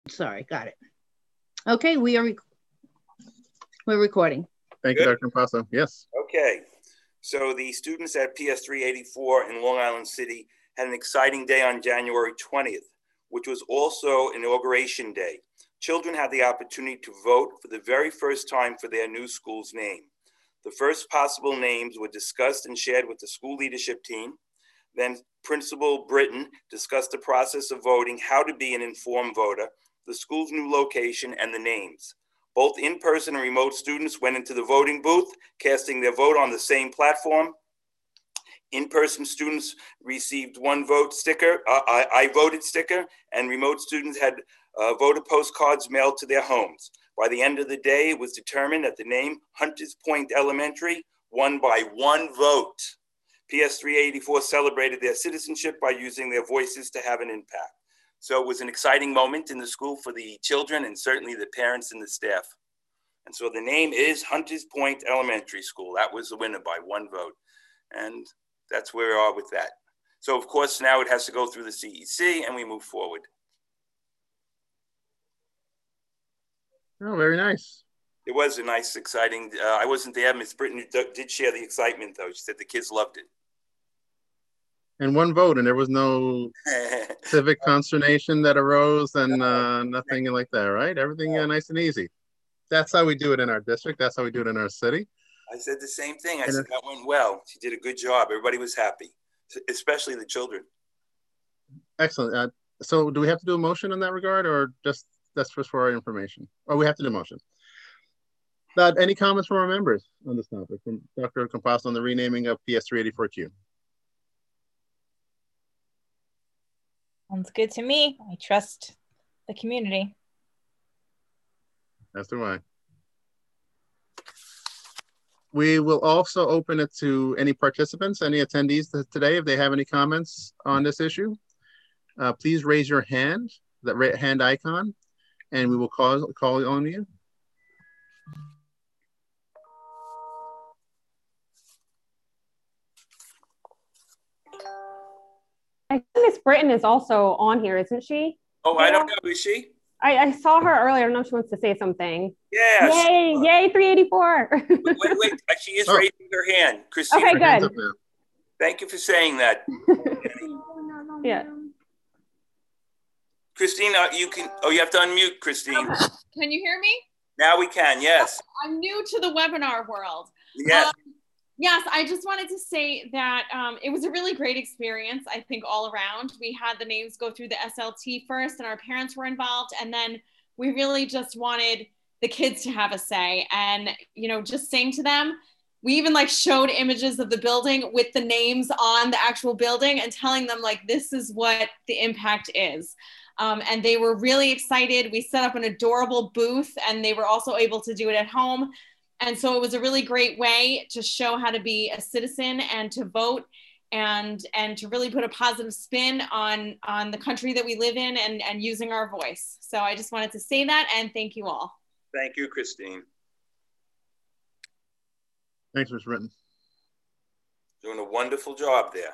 Sorry, got it. Okay, we're recording. Thank you, Dr. Impasto. Yes. Okay. So the students at PS 384 in Long Island City had an exciting day on January 20th, which was also Inauguration Day. Children had the opportunity to vote for the very first time for their new school's name. The first possible names were discussed and shared with the school leadership team. Then Principal Britton discussed the process of voting, how to be an informed voter, the school's new location, and the names. Both in-person and remote students went into the voting booth, casting their vote on the same platform. In-person students received one vote sticker, I voted sticker, and remote students had voter postcards mailed to their homes. By the end of the day, it was determined that the name Hunters Point Elementary won by one vote. PS 384 celebrated their citizenship by using their voices to have an impact. So it was an exciting moment in the school for the children and certainly the parents and the staff. And so the name is Hunters Point Elementary School. That was the winner by one vote. And that's where we are with that. So of course, now it has to go through the CEC and we move forward. Oh, very nice. It was a nice, exciting, I wasn't there. Ms. Britton did share the excitement though. She said the kids loved it. And one vote, and there was no civic consternation that arose and nothing like that, right? Everything nice and easy. That's how we do it in our district. That's how we do it in our city. I said the same thing. I said that went well. She did a good job. Everybody was happy, especially the children. Excellent. So do we have to do a motion in that regard, or just that's just for our information? Or we have to do a motion? Any comments from our members on this topic, from Dr. Impasto on the renaming of PS 384Q? Sounds good to me. I trust the community. As do I. We will also open it to any participants, any attendees today, if they have any comments on this issue. Please raise your hand, that hand icon, and we will call on you. I think Miss Britton is also on here, isn't she? Oh, I don't know. Is she? I saw her earlier. I don't know if she wants to say something. Yeah. Yay, yay, 384. Wait. She is raising her hand. Christine. Okay, good. Thank you for saying that. Yeah. Christine, you have to unmute, Christine. Can you hear me? Now we can, yes. I'm new to the webinar world. Yes. Yes, I just wanted to say that it was a really great experience, I think, all around. We had the names go through the SLT first, and our parents were involved. And then we really just wanted the kids to have a say. And, just saying to them, we even showed images of the building with the names on the actual building and telling them, this is what the impact is. And they were really excited. We set up an adorable booth, and they were also able to do it at home. And so it was a really great way to show how to be a citizen and to vote and to really put a positive spin on the country that we live in and using our voice. So I just wanted to say that, and thank you all. Thank you, Christine. Thanks, Ms. Britton. Doing a wonderful job there.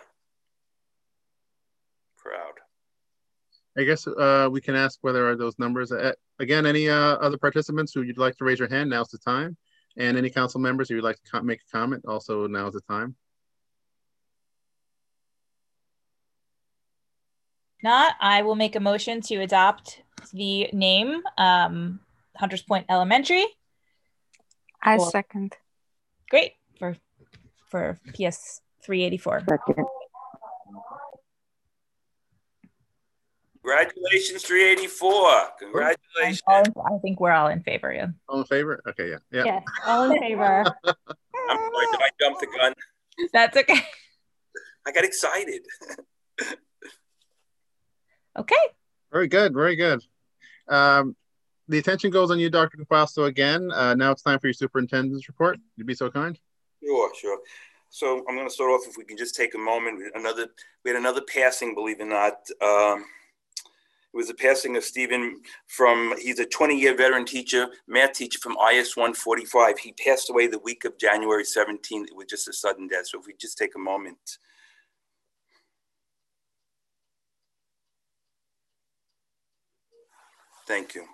Proud. I guess we can ask whether those numbers, again, any other participants who you'd like to raise your hand, now's the time. And any council members who would like to make a comment, also now's the time. Not, I will make a motion to adopt the name Hunters Point Elementary. I second. Great, for PS 384. Second. Congratulations, 384. Congratulations. I think we're all in favor, yeah. All in favor? Okay, yeah. Yes, all in favor. I'm sorry, did I jump the gun? That's okay. I got excited. Okay. Very good, very good. The attention goes on you, Dr. Impasto, again. Now it's time for your superintendent's report. You'd be so kind? Sure. So I'm going to start off, if we can just take a moment. We had another passing, believe it or not. It was the passing of Stephen he's a 20-year veteran teacher, math teacher from IS 145. He passed away the week of January 17th. It was just a sudden death. So if we just take a moment. Thank you.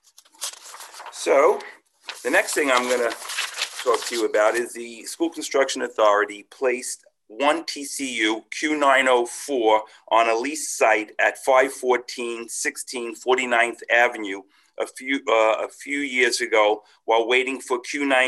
So the next thing I'm going to talk to you about is the School Construction Authority placed one TCU Q904 on a lease site at 514-16 49th Avenue a few years ago while waiting for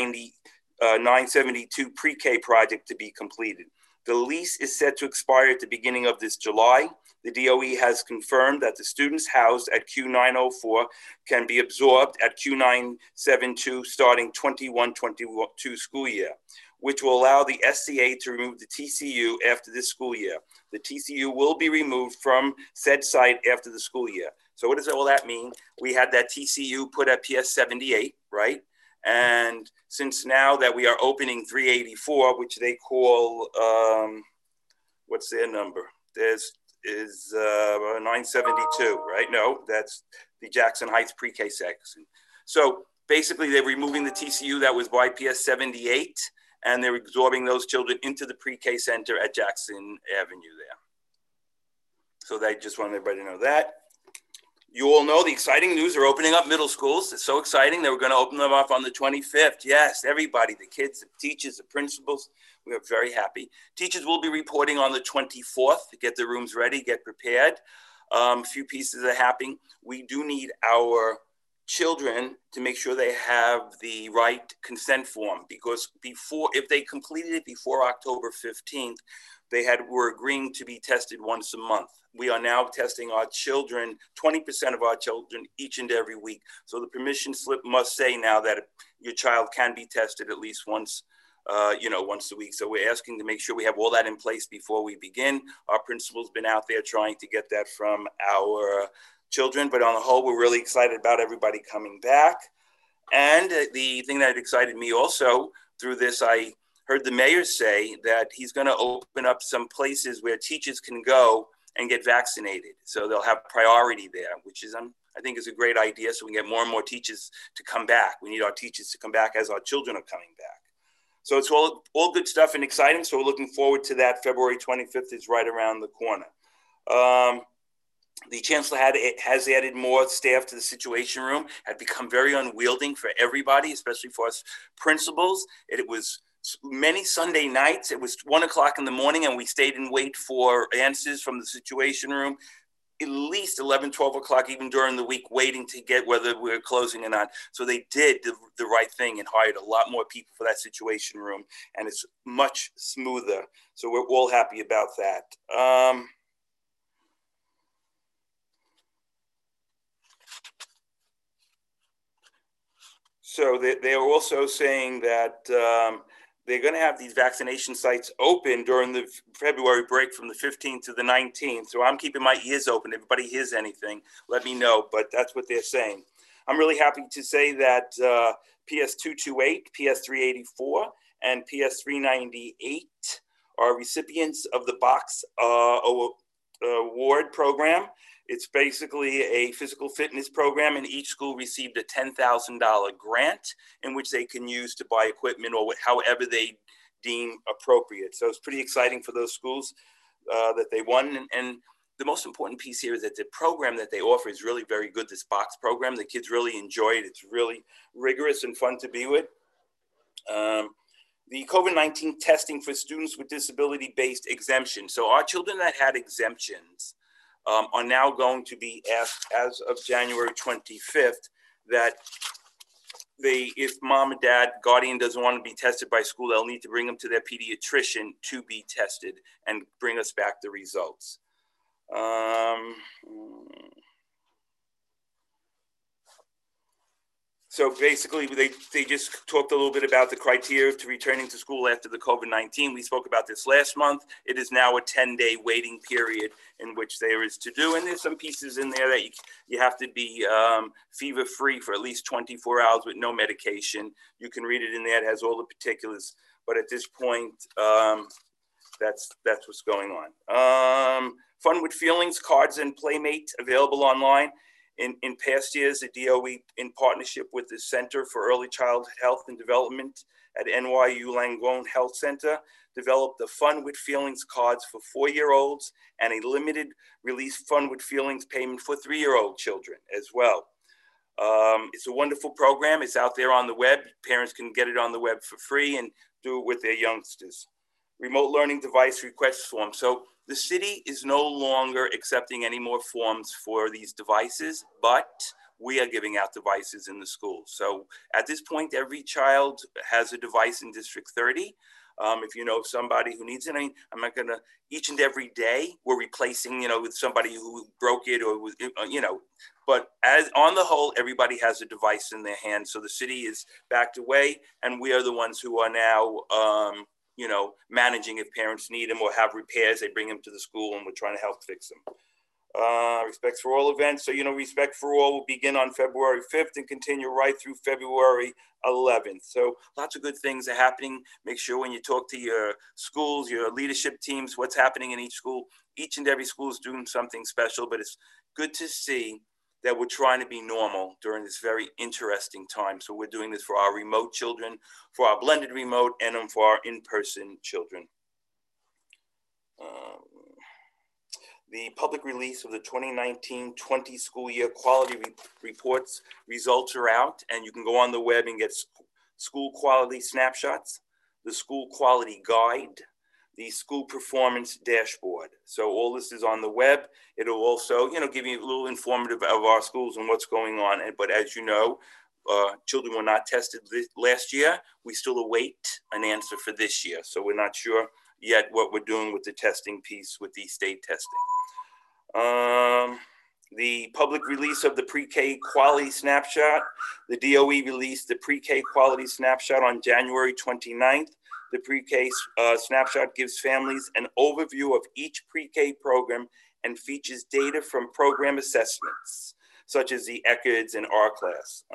Q972 pre-K project to be completed. The lease is set to expire at the beginning of this July. The DOE has confirmed that the students housed at Q904 can be absorbed at Q972 starting 21-22 school year, which will allow the SCA to remove the TCU after this school year. The TCU will be removed from said site after the school year. So what does all that mean? We had that TCU put at PS 78, right? And since now that we are opening 384, which they call, what's their number? Is 972, right? No, that's the Jackson Heights pre-K section. So basically they're removing the TCU that was by PS 78 and they're absorbing those children into the pre-K center at Jackson Avenue there. So they just wanted everybody to know that. You all know the exciting news, they're opening up middle schools. It's so exciting. They were going to open them up on the 25th. Yes, everybody, the kids, the teachers, the principals, we are very happy. Teachers will be reporting on the 24th to get the rooms ready, get prepared. A few pieces are happening. We do need our children to make sure they have the right consent form, because if they completed it before October 15th, were agreeing to be tested once a month. We are now testing our children, 20% of our children each and every week. So the permission slip must say now that your child can be tested at least once, once a week. So we're asking to make sure we have all that in place before we begin. Our principal's been out there trying to get that from our children, but on the whole, we're really excited about everybody coming back. And the thing that excited me also through this, I heard the mayor say that he's going to open up some places where teachers can go and get vaccinated. So they'll have priority there, which is, I think is a great idea. So we can get more and more teachers to come back. We need our teachers to come back as our children are coming back. So it's all good stuff and exciting. So we're looking forward to that. February 25th is right around the corner. The chancellor has added more staff to the situation room, had become very unwielding for everybody, especially for us principals. It was many Sunday nights. It was 1 o'clock in the morning and we stayed and wait for answers from the situation room, at least 11, 12 o'clock, even during the week, waiting to get whether we're closing or not. So they did the right thing and hired a lot more people for that situation room, and it's much smoother. So we're all happy about that. So they are also saying that they're going to have these vaccination sites open during the February break from the 15th to the 19th. So I'm keeping my ears open. If anybody hears anything, let me know. But that's what they're saying. I'm really happy to say that PS228, PS384, and PS398 are recipients of the Box Award program. It's basically a physical fitness program, and each school received a $10,000 grant in which they can use to buy equipment or however they deem appropriate. So it's pretty exciting for those schools that they won. And the most important piece here is that the program that they offer is really very good, this Box program. The kids really enjoy it. It's really rigorous and fun to be with. The COVID-19 testing for students with disability-based exemption. So our children that had exemptions are now going to be asked as of January 25th that if mom and dad, guardian doesn't want to be tested by school, they'll need to bring them to their pediatrician to be tested and bring us back the results. So basically, they just talked a little bit about the criteria to returning to school after the COVID-19. We spoke about this last month. It is now a 10-day waiting period in which there is to do. And there's some pieces in there that you have to be fever-free for at least 24 hours with no medication. You can read it in there. It has all the particulars. But at this point, that's what's going on. Fun with Feelings cards and Playmate available online. In past years, the DOE, in partnership with the Center for Early Childhood Health and Development at NYU Langone Health Center, developed the Fun with Feelings cards for 4-year-olds and a limited release Fun with Feelings payment for 3-year-old children as well. It's a wonderful program. It's out there on the web. Parents can get it on the web for free and do it with their youngsters. Remote learning device request form. So the city is no longer accepting any more forms for these devices, but we are giving out devices in the schools. So at this point, every child has a device in District 30. If you know somebody who needs it, I mean, I'm not gonna, each and every day we're replacing, with somebody who broke it or was, but as on the whole, everybody has a device in their hand. So the city is backed away, and we are the ones who are now, managing if parents need them or have repairs, they bring them to the school and we're trying to help fix them. Respect for All events. So, Respect for All will begin on February 5th and continue right through February 11th. So lots of good things are happening. Make sure when you talk to your schools, your leadership teams, what's happening in each school. Each and every school is doing something special, but it's good to see that we're trying to be normal during this very interesting time. So we're doing this for our remote children, for our blended remote, and for our in-person children. The public release of the 2019-20 school year quality reports results are out, and you can go on the web and get school quality snapshots, the school quality guide, the school performance dashboard. So all this is on the web. It'll also, give you a little informative of our schools and what's going on. But as you know, children were not tested last year. We still await an answer for this year. So we're not sure yet what we're doing with the testing piece with the state testing. The public release of the pre-K quality snapshot. The DOE released the pre-K quality snapshot on January 29th. The pre-K snapshot gives families an overview of each pre-K program and features data from program assessments, such as the ECHEDS and R-Class.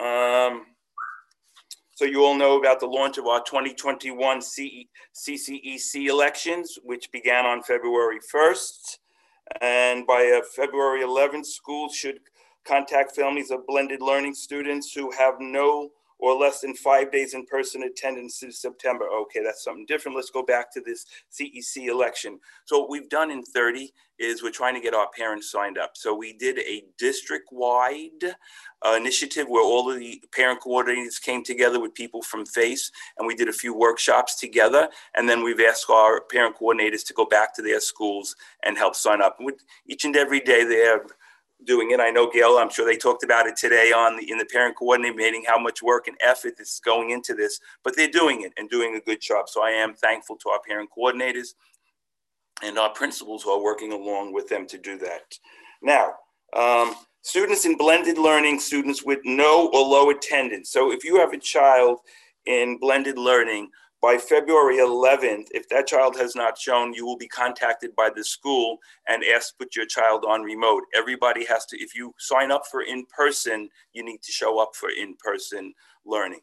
So you all know about the launch of our 2021 CCEC elections, which began on February 1st. And by February 11th, schools should contact families of blended learning students who have no or less than 5 days in-person attendance in September. Okay, that's something different. Let's go back to this CEC election. So what we've done in 30 is we're trying to get our parents signed up. So we did a district-wide initiative where all of the parent coordinators came together with people from FACE, and we did a few workshops together. And then we've asked our parent coordinators to go back to their schools and help sign up. With each and every day they have doing it. I know, Gail, I'm sure they talked about it today in the parent coordinating meeting, how much work and effort is going into this, but they're doing it and doing a good job. So I am thankful to our parent coordinators and our principals who are working along with them to do that. Now, students in blended learning, students with no or low attendance. So if you have a child in blended learning, by February 11th, if that child has not shown, you will be contacted by the school and asked to put your child on remote. Everybody has to, if you sign up for in-person, you need to show up for in-person learning.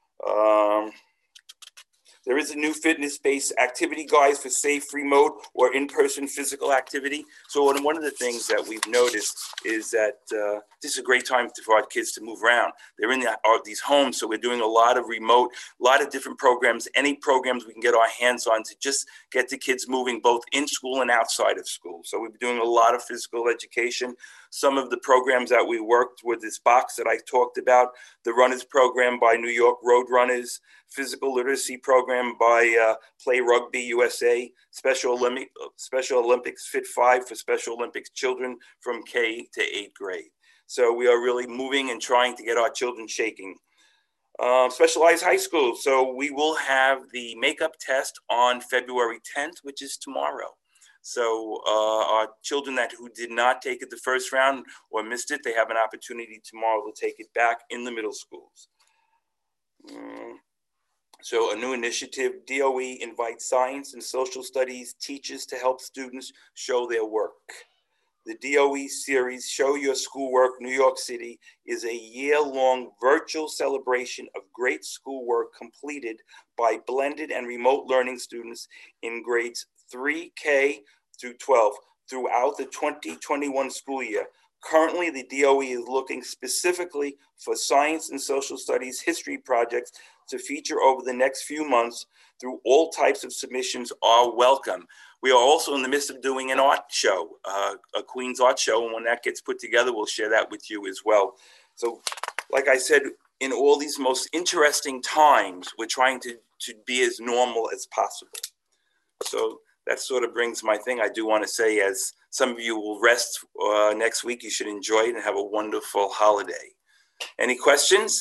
There is a new fitness-based activity guide for safe remote or in-person physical activity. So one of the things that we've noticed is that this is a great time for our kids to move around. They're in these homes, so we're doing a lot of remote, a lot of different programs, any programs we can get our hands on to just get the kids moving both in school and outside of school. So we've been doing a lot of physical education. Some of the programs that we worked with, this box that I talked about, the Runners program by New York Road Runners, physical literacy program by Play Rugby USA, Special Olympics Fit 5 for Special Olympics children from K to 8th grade. So we are really moving and trying to get our children shaking. Specialized high school. So we will have the makeup test on February 10th, which is tomorrow. So our children who did not take it the first round or missed it, they have an opportunity tomorrow to take it back in the middle schools. So a new initiative, DOE invites science and social studies teachers to help students show their work. The DOE series, Show Your Schoolwork New York City, is a year-long virtual celebration of great schoolwork completed by blended and remote learning students in grades 3K through 12 throughout the 2021 school year. Currently, the DOE is looking specifically for science and social studies history projects to feature over the next few months. Through all types of submissions are welcome. We are also in the midst of doing an art show, a Queen's art show, and when that gets put together, we'll share that with you as well. So like I said, in all these most interesting times, we're trying to be as normal as possible. So that sort of brings my thing. I do want to say, as some of you will rest next week, you should enjoy it and have a wonderful holiday. Any questions?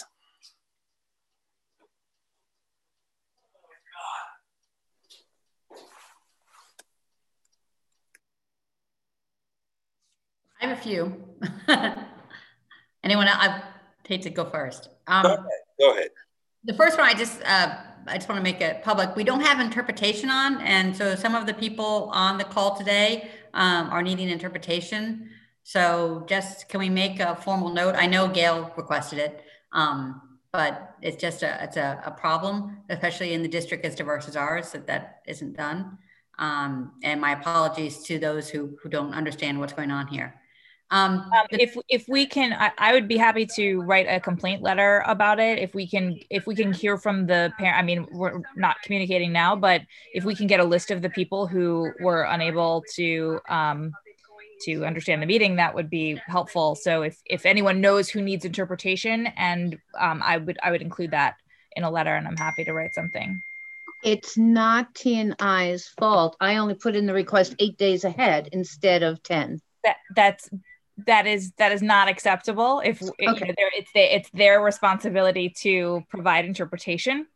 I have a few. Anyone else? I hate to go first. Go ahead. The first one, I just want to make it public. We don't have interpretation on, and so some of the people on the call today are needing interpretation. So just, can we make a formal note? I know Gail requested it, but it's just a problem, especially in the district as diverse as ours, that isn't done. And my apologies to those who don't understand what's going on here. If we can, I would be happy to write a complaint letter about it. If we can hear from the parent, I mean, we're not communicating now, but if we can get a list of the people who were unable to understand the meeting, that would be helpful. So if anyone knows who needs interpretation, and I would include that in a letter, and I'm happy to write something. It's not T&I's fault. I only put in the request 8 days ahead instead of 10. That is not acceptable. If Okay. You know, it's their responsibility to provide interpretation.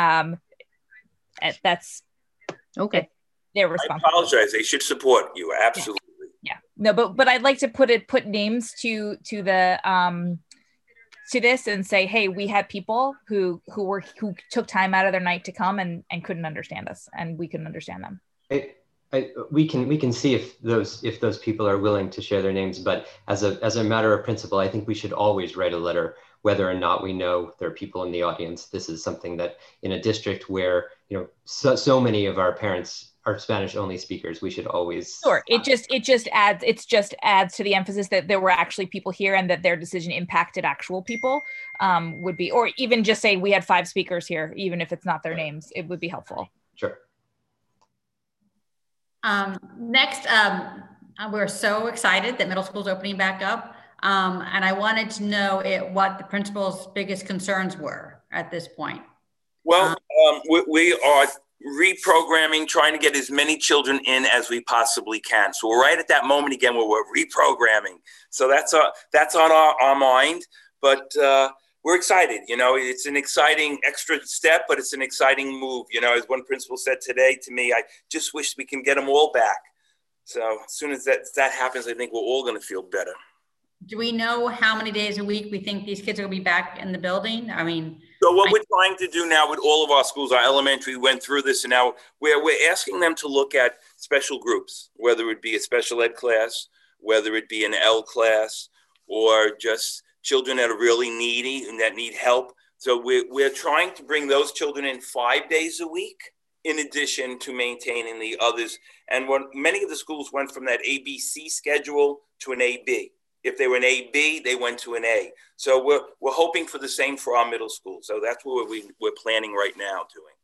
That's okay. Their responsibility. I apologize. They should support you. Absolutely. Yeah. No, but I'd like to put names to the to this and say, hey, we had people who took time out of their night to come and couldn't understand us, and we couldn't understand them. We can see if those people are willing to share their names, but as a matter of principle, I think we should always write a letter, whether or not we know there are people in the audience. This is something that, in a district where so many of our parents are Spanish only speakers, we should always. Sure. It just adds to the emphasis that there were actually people here and that their decision impacted actual people. Would be, or even just say we had 5 speakers here, even if it's not their names, it would be helpful. Sure. Next, we're so excited that middle school is opening back up. And I wanted to know what the principal's biggest concerns were at this point. Well, we are reprogramming, trying to get as many children in as we possibly can. So we're right at that moment again where we're reprogramming. So that's on our mind, but we're excited. It's an exciting extra step, but it's an exciting move. As one principal said today to me, I just wish we can get them all back. So as soon as that happens, I think we're all going to feel better. Do we know how many days a week we think these kids will be back in the building? I mean, so what we're trying to do now with all of our schools, our elementary went through this, and now we're asking them to look at special groups, whether it be a special ed class, whether it be an L class, or just children that are really needy and that need help. So we're trying to bring those children in 5 days a week, in addition to maintaining the others. And when many of the schools went from that ABC schedule to an AB. If they were an AB, they went to an A. So we're hoping for the same for our middle school. So that's what we're planning right now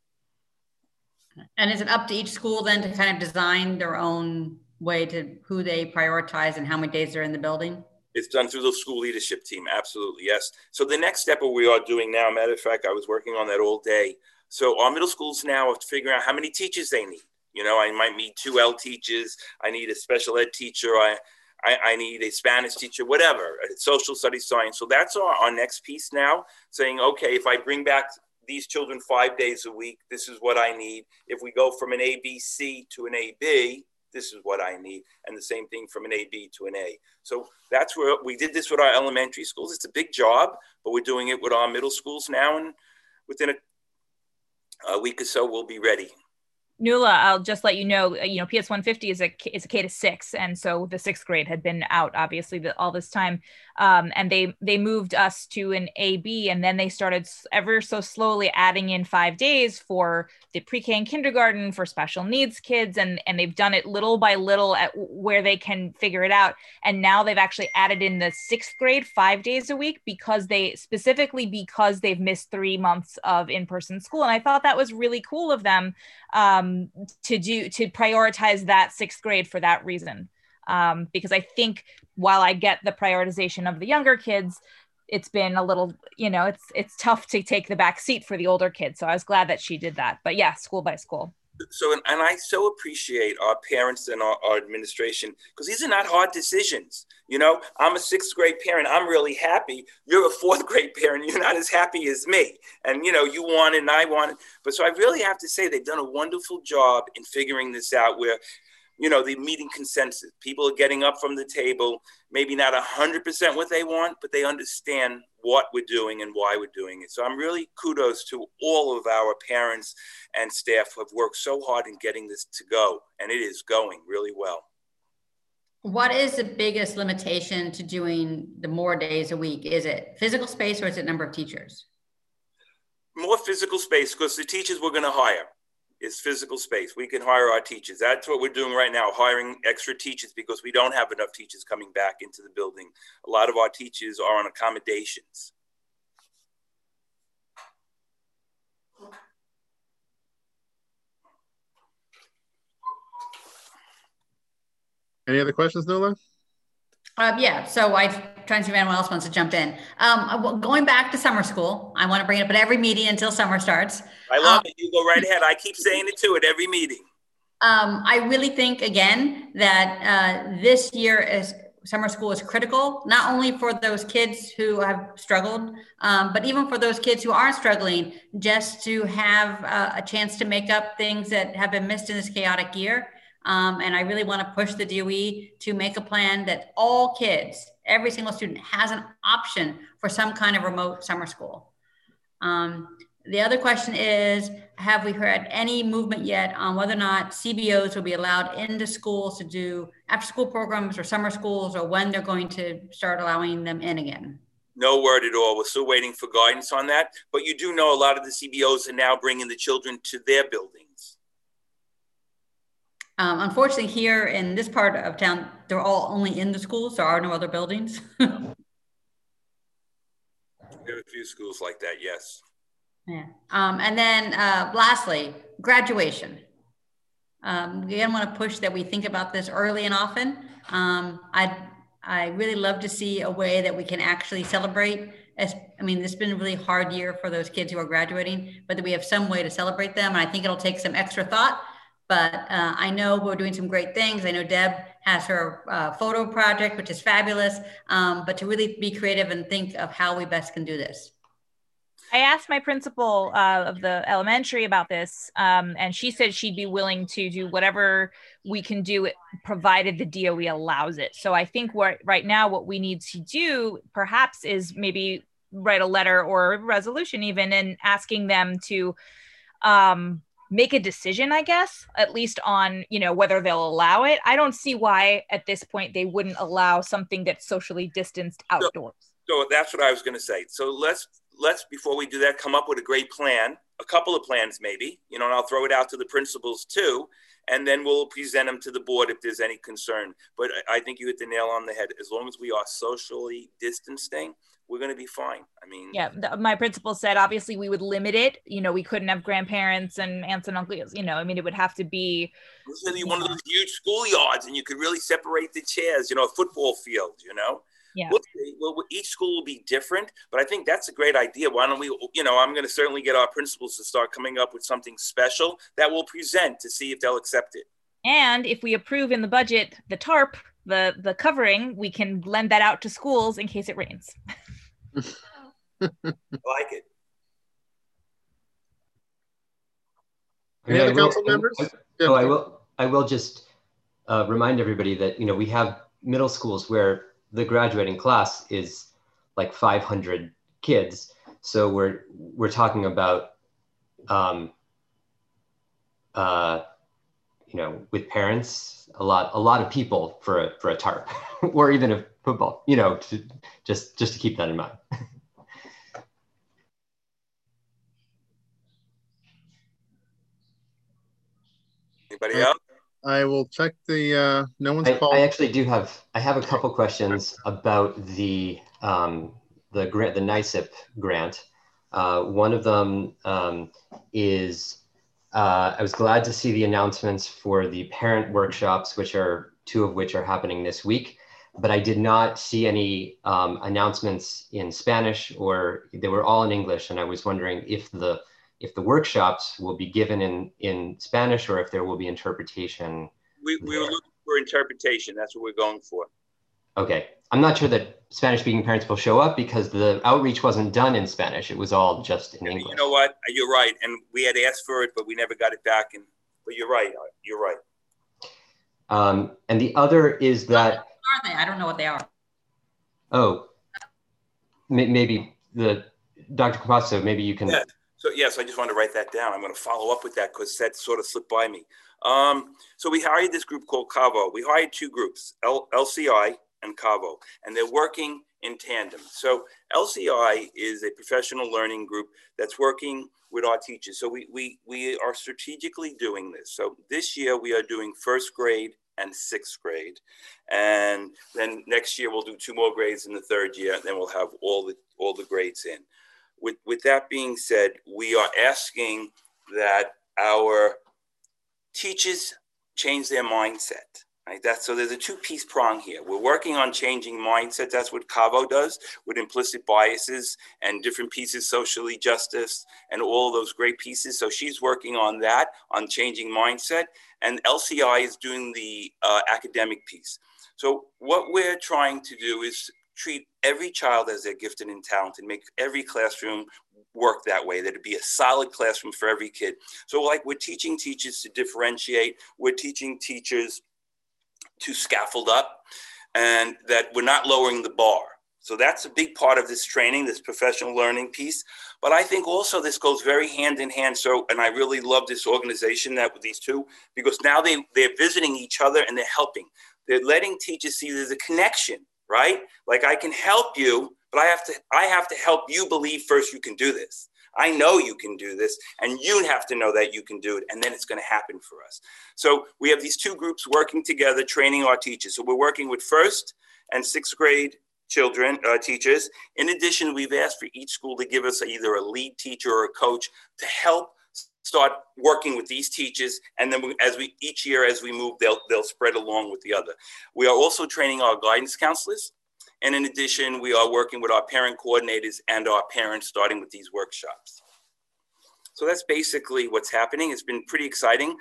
doing. And is it up to each school then to kind of design their own way to who they prioritize and how many days they're in the building? It's done through the school leadership team. Absolutely, yes. So the next step we are doing now, matter of fact, I was working on that all day. So our middle schools now have to figure out how many teachers they need. I might need 2 L teachers. I need a special ed teacher. I need a Spanish teacher, whatever, social studies, science. So that's our next piece now, saying, okay, if I bring back these children 5 days a week, this is what I need. If we go from an ABC to an AB, this is what I need. And the same thing from an AB to an A. So that's where we did this with our elementary schools. It's a big job, but we're doing it with our middle schools now. And within a week or so, we'll be ready. Nuala, I'll just let you know, PS 150 is a K to 6. And so the 6th grade had been out, obviously, all this time. And they moved us to an AB, and then they started ever so slowly adding in 5 days for the pre-K and kindergarten, for special needs kids. And they've done it little by little at where they can figure it out. And now they've actually added in the 6th grade 5 days a week because they've missed 3 months of in-person school. And I thought that was really cool of them to prioritize that 6th grade for that reason. Because I think while I get the prioritization of the younger kids, it's been a little, it's tough to take the back seat for the older kids. So I was glad that she did that. But yeah, school by school. So, and I so appreciate our parents and our administration, because these are not hard decisions. I'm a 6th grade parent. I'm really happy. You're a 4th grade parent. You're not as happy as me. And, you want it and I want it. But so I really have to say they've done a wonderful job in figuring this out where, they're meeting consensus. People are getting up from the table, maybe not 100% what they want, but they understand what we're doing and why we're doing it. So I'm really kudos to all of our parents and staff who have worked so hard in getting this to go. And it is going really well. What is the biggest limitation to doing the more days a week? Is it physical space or is it number of teachers? More physical space, because the teachers we're going to hire is physical space. We can hire our teachers. That's what we're doing right now, hiring extra teachers, because we don't have enough teachers coming back into the building. A lot of our teachers are on accommodations. Any other questions, Nuala? Yeah, so I'm trying to see if anyone else wants to jump in. Going back to summer school, I want to bring it up at every meeting until summer starts. I love it. You go right ahead. I keep saying it too at every meeting. I really think, again, that this year summer school is critical, not only for those kids who have struggled, but even for those kids who aren't struggling, just to have a chance to make up things that have been missed in this chaotic year. And I really want to push the DOE to make a plan that all kids, every single student, has an option for some kind of remote summer school. The other question is, have we heard any movement yet on whether or not CBOs will be allowed into schools to do after-school programs or summer schools, or when they're going to start allowing them in again? No word at all. We're still waiting for guidance on that. But you do know a lot of the CBOs are now bringing the children to their buildings. Unfortunately, here in this part of town, they're all only in the schools. There are no other buildings. There are a few schools like that, yes. Yeah. And then lastly, graduation. Again, want to push that we think about this early and often. I really love to see a way that we can actually celebrate. This has been a really hard year for those kids who are graduating, but that we have some way to celebrate them. And I think it'll take some extra thought. But I know we're doing some great things. I know Deb has her photo project, which is fabulous, but to really be creative and think of how we best can do this. I asked my principal of the elementary about this, and she said she'd be willing to do whatever we can do, provided the DOE allows it. So I think right now what we need to do perhaps is maybe write a letter or a resolution even, and asking them to make a decision, I guess, at least on, whether they'll allow it. I don't see why at this point they wouldn't allow something that's socially distanced outdoors. So that's what I was going to say. So let's, before we do that, come up with a great plan, a couple of plans maybe, and I'll throw it out to the principals too, and then we'll present them to the board if there's any concern. But I think you hit the nail on the head. As long as we are socially distancing, we're going to be fine. Yeah, my principal said, obviously we would limit it. We couldn't have grandparents and aunts and uncles, it would have to be one of those huge schoolyards, and you could really separate the chairs, a football field, Yeah. Well, each school will be different, but I think that's a great idea. Why don't we, I'm going to certainly get our principals to start coming up with something special that we'll present to see if they'll accept it. And if we approve in the budget, the tarp, the covering, we can lend that out to schools in case it rains. I like it. Any other council members? I will just remind everybody that, we have middle schools where the graduating class is like 500 kids. So we're talking about, with parents, a lot of people for a tarp or even a football, just to keep that in mind. Anybody else? I will check the, no one's called. I actually do have a couple questions about the NYSEP grant. One of them is, I was glad to see the announcements for the parent workshops, two of which are happening this week. but I did not see any announcements in Spanish, or they were all in English. And I was wondering if the workshops will be given in Spanish, or if there will be interpretation. We were looking for interpretation. That's what we're going for. Okay. I'm not sure that Spanish-speaking parents will show up because the outreach wasn't done in Spanish. It was all just in English. You know what? You're right. And we had asked for it, but we never got it back. But you're right. You're right. And the other is that... What are they? I don't know what they are. Oh, maybe Dr. Capasso, maybe you can... Yeah. So yes, I just wanted to write that down. I'm going to follow up with that because that sort of slipped by me. So we hired this group called CAVO. We hired two groups, LCI and CAVO, and they're working in tandem. So LCI is a professional learning group that's working with our teachers. So we are strategically doing this. So this year we are doing first grade and sixth grade. And then next year we'll do 2 more grades in the third year, and then we'll have all the grades in. With that being said, we are asking that our teachers change their mindset. Right? So there's a 2-piece prong here. We're working on changing mindsets. That's what CAVO does with implicit biases and different pieces, socially justice, and all those great pieces. So she's working on that, on changing mindset. And LCI is doing the academic piece. So what we're trying to do is treat every child as they're gifted and talented, make every classroom work that way, that it'd be a solid classroom for every kid. So like we're teaching teachers to differentiate, we're teaching teachers to scaffold up, and that we're not lowering the bar. So that's a big part of this training, this professional learning piece. But I think also this goes very hand in hand. So, and I really love this organization that with these two, because now they're visiting each other and they're helping. They're letting teachers see there's a connection, right? Like I can help you, but I have to help you believe first you can do this. I know you can do this, and you have to know that you can do it, and then it's going to happen for us. So we have these two groups working together, training our teachers. So we're working with first and sixth grade teachers. In addition, we've asked for each school to give us either a lead teacher or a coach to help start working with these teachers. And then each year as we move, they'll spread along with the other. We are also training our guidance counselors. And in addition, we are working with our parent coordinators and our parents, starting with these workshops. So that's basically what's happening. It's been pretty exciting.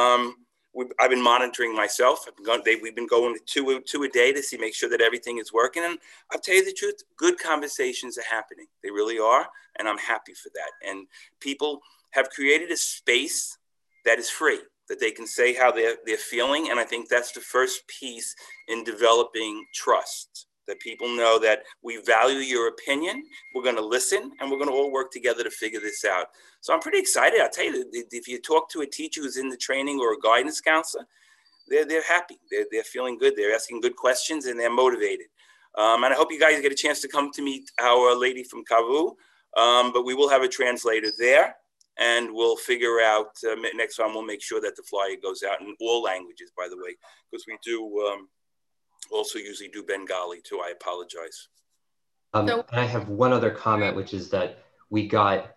I've been monitoring myself. We've been going to two a day to make sure that everything is working. And I'll tell you the truth, good conversations are happening. They really are. And I'm happy for that. And people have created a space that is free, that they can say how they're feeling. And I think that's the first piece in developing trust. That people know that we value your opinion, we're going to listen, and we're going to all work together to figure this out. So I'm pretty excited. I'll tell you, if you talk to a teacher who's in the training or a guidance counselor, they're happy. They're feeling good. They're asking good questions, and they're motivated. And I hope you guys get a chance to come to meet our lady from CAVO, but we will have a translator there, and we'll figure out next time we'll make sure that the flyer goes out in all languages, by the way, because we do also usually do Bengali too. I apologize. And I have one other comment, which is that we got,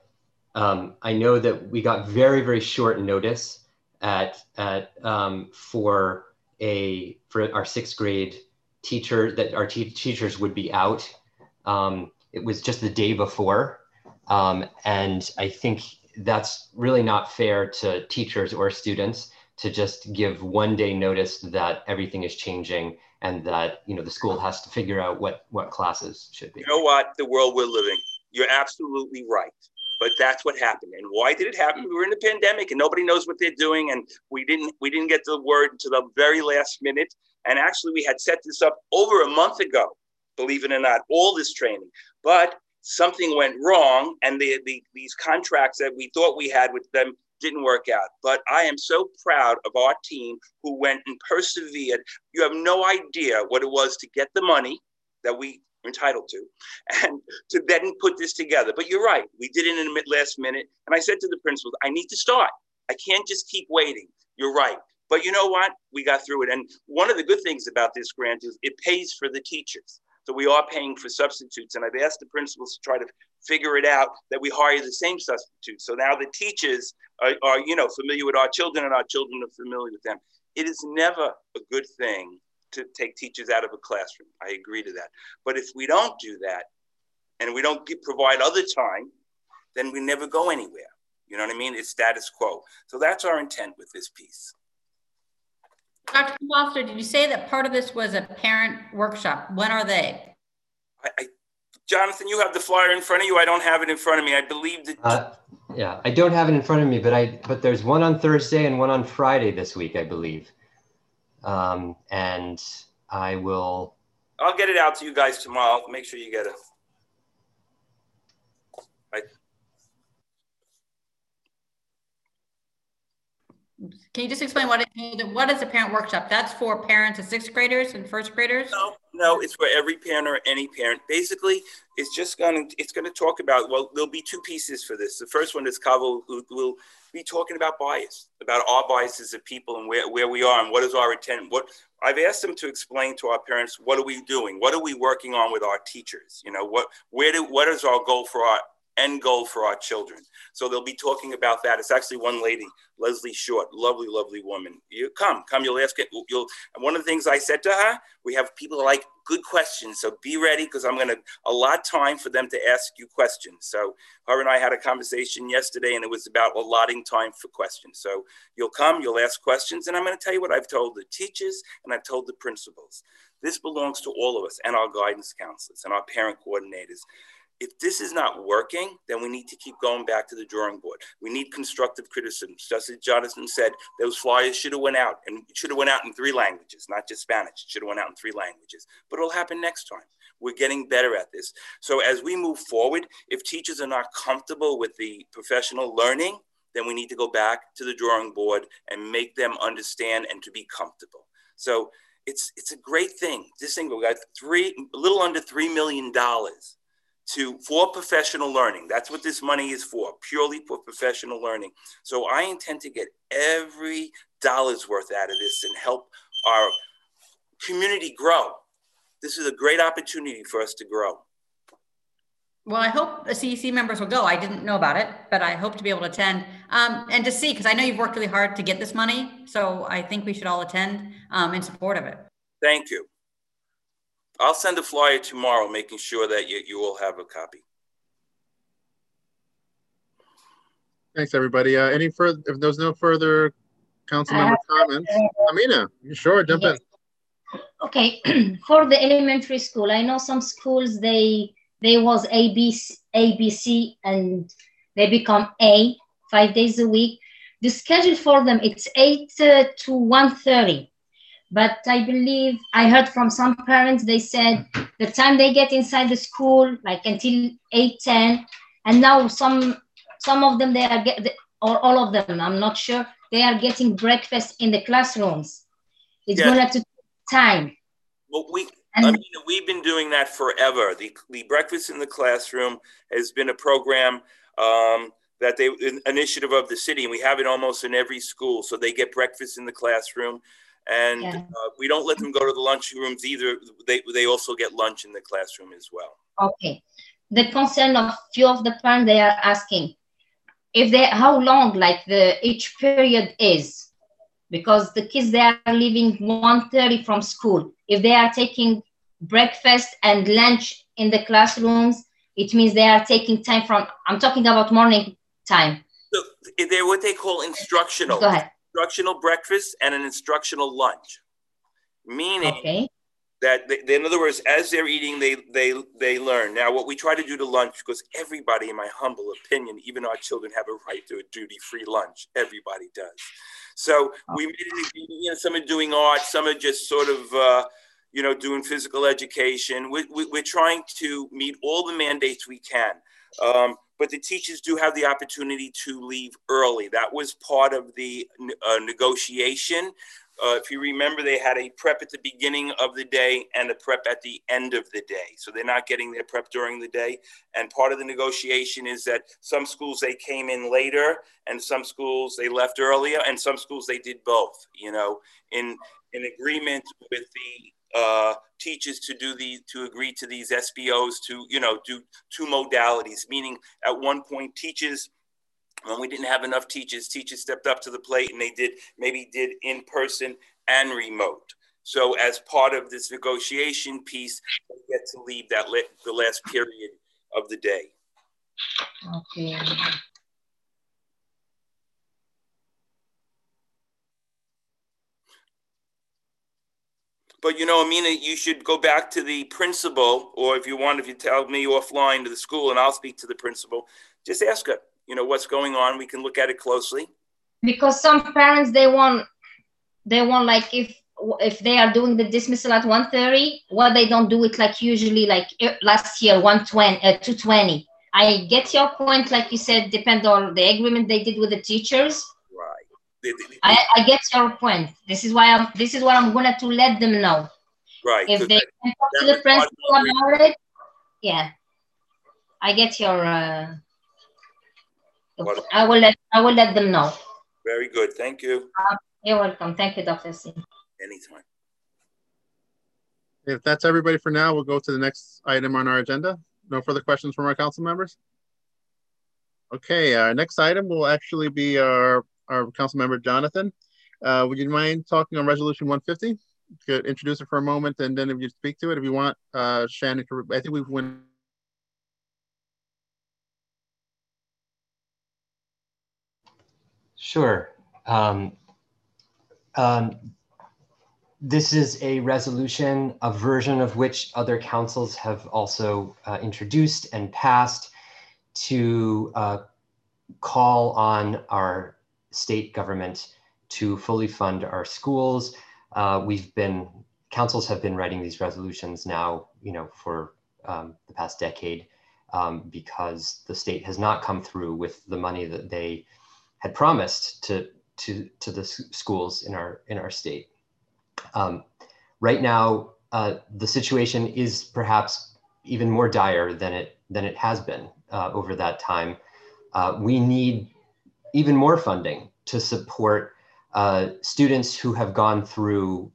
I know that we got very, very short notice for our sixth grade teacher, that our teachers would be out. It was just the day before. And I think that's really not fair to teachers or students to just give one day notice that everything is changing and that, the school has to figure out what classes should be. You know what? The world we're living. You're absolutely right. But that's what happened. And why did it happen? We were in the pandemic and nobody knows what they're doing. And we didn't get the word until the very last minute. And actually we had set this up over a month ago, believe it or not, all this training. But something went wrong, and these contracts that we thought we had with them didn't work out. But I am so proud of our team who went and persevered. You have no idea what it was to get the money that we were entitled to and to then put this together. But you're right, we did it in the last minute. And I said to the principals, I need to start. I can't just keep waiting. You're right. But you know what? We got through it. And one of the good things about this grant is it pays for the teachers. So we are paying for substitutes. And I've asked the principals to try to figure it out that we hire the same substitutes. So now the teachers are familiar with our children and our children are familiar with them. It is never a good thing to take teachers out of a classroom. I agree to that. But if we don't do that, and we don't provide other time, then we never go anywhere. You know what I mean? It's status quo. So that's our intent with this piece. Dr. Foster, did you say that part of this was a parent workshop? When are they? Jonathan, you have the flyer in front of you. I don't have it in front of me. I believe that. Yeah, I don't have it in front of me, but there's one on Thursday and one on Friday this week, I believe. And I'll get it out to you guys tomorrow. I'll make sure you get it. Can you just explain what is a parent workshop? That's for parents of 6th graders and 1st graders? No, it's for every parent or any parent. Basically, it's going to talk about, well, there'll be 2 pieces for this. The first one is Kava will be talking about bias, about our biases of people and where we are and what is our intent. I've asked them to explain to our parents, what are we doing? What are we working on with our teachers? You know, what is our goal for our end goal for our children? So they'll be talking about that. It's actually one lady, Leslie Short, lovely, lovely woman. You come, you'll ask it. One of the things I said to her, we have people who like good questions. So be ready, because I'm going to allot time for them to ask you questions. So her and I had a conversation yesterday, and it was about allotting time for questions. So you'll come, you'll ask questions, and I'm going to tell you what I've told the teachers and I've told the principals. This belongs to all of us and our guidance counselors and our parent coordinators. If this is not working, then we need to keep going back to the drawing board. We need constructive criticism. Just as Jonathan said, those flyers should have went out, and it should have went out in 3 languages, not just Spanish. It should have went out in 3 languages, but it'll happen next time. We're getting better at this. So as we move forward, if teachers are not comfortable with the professional learning, then we need to go back to the drawing board and make them understand and to be comfortable. So it's a great thing. This thing, we got a little under $3 million for professional learning. That's what this money is for, purely for professional learning. So I intend to get every dollar's worth out of this and help our community grow. This is a great opportunity for us to grow. Well, I hope the CEC members will go. I didn't know about it, but I hope to be able to attend and to see, because I know you've worked really hard to get this money. So I think we should all attend in support of it. Thank you. I'll send a flyer tomorrow, making sure that you all have a copy. Thanks, everybody. Any further? If there's no further council member comments, Amina, you sure? Jump in. Okay, for the elementary school, I know some schools they was ABC, and they become A 5 days a week. The schedule for them, it's 8 to 1:30. But I believe I heard from some parents, they said the time they get inside the school, like until 8:10, and now some of them, they are or all of them, I'm not sure, they are getting breakfast in the classrooms. It's going to take time. Well, we've been doing that forever. The breakfast in the classroom has been a program an initiative of the city, and we have it almost in every school. So they get breakfast in the classroom. And we don't let them go to the lunchrooms either. They also get lunch in the classroom as well. Okay. The concern of few of the parents, they are asking how long like each period is, because the kids, they are leaving 1:30 from school. If they are taking breakfast and lunch in the classrooms, it means they are taking time from, I'm talking about morning time. So they're what they call instructional. Go ahead. Instructional breakfast and an instructional lunch, meaning that in other words, as they're eating, they learn. Now, what we try to do to lunch, because everybody, in my humble opinion, even our children have a right to a duty-free lunch. Everybody does. So we made it. Some are doing art, some are just sort of doing physical education. We're trying to meet all the mandates we can. But the teachers do have the opportunity to leave early. That was part of the negotiation. If you remember, they had a prep at the beginning of the day and a prep at the end of the day. So they're not getting their prep during the day. And part of the negotiation is that some schools, they came in later, and some schools they left earlier, and some schools they did both, in agreement with the teachers to agree to these SBOs to, do 2 modalities, meaning at one point teachers, when we didn't have enough teachers stepped up to the plate, and they did in person and remote. So as part of this negotiation piece, they get to leave that the last period of the day. Okay. But you know, Amina, you should go back to the principal, or if you tell me offline to the school and I'll speak to the principal, just ask her, you know, what's going on. We can look at it closely. Because some parents, they want like if they are doing the dismissal at 1:30, what they don't do it like usually like last year 2:20. I get your point, like you said, depend on the agreement they did with the teachers. Right. I get your point. This is what I'm gonna to let them know. Right. If they can talk to the principal about it, yeah. I get your. I will let them know. Very good. Thank you. You're welcome. Thank you, Dr. C. Anytime. If that's everybody for now, we'll go to the next item on our agenda. No further questions from our council members? Okay, our next item will actually be our council member, Jonathan. Would you mind talking on resolution 150? You could introduce it for a moment, and then if you speak to it, if you want, Shannon, I think we've went. Sure. This is a resolution, a version of which other councils have also introduced and passed to call on our state government to fully fund our schools. Councils have been writing these resolutions now, you know, for the past decade because the state has not come through with the money that they had promised to the schools in our state. Right now, the situation is perhaps even more dire than it has been over that time. We need even more funding to support students who have gone through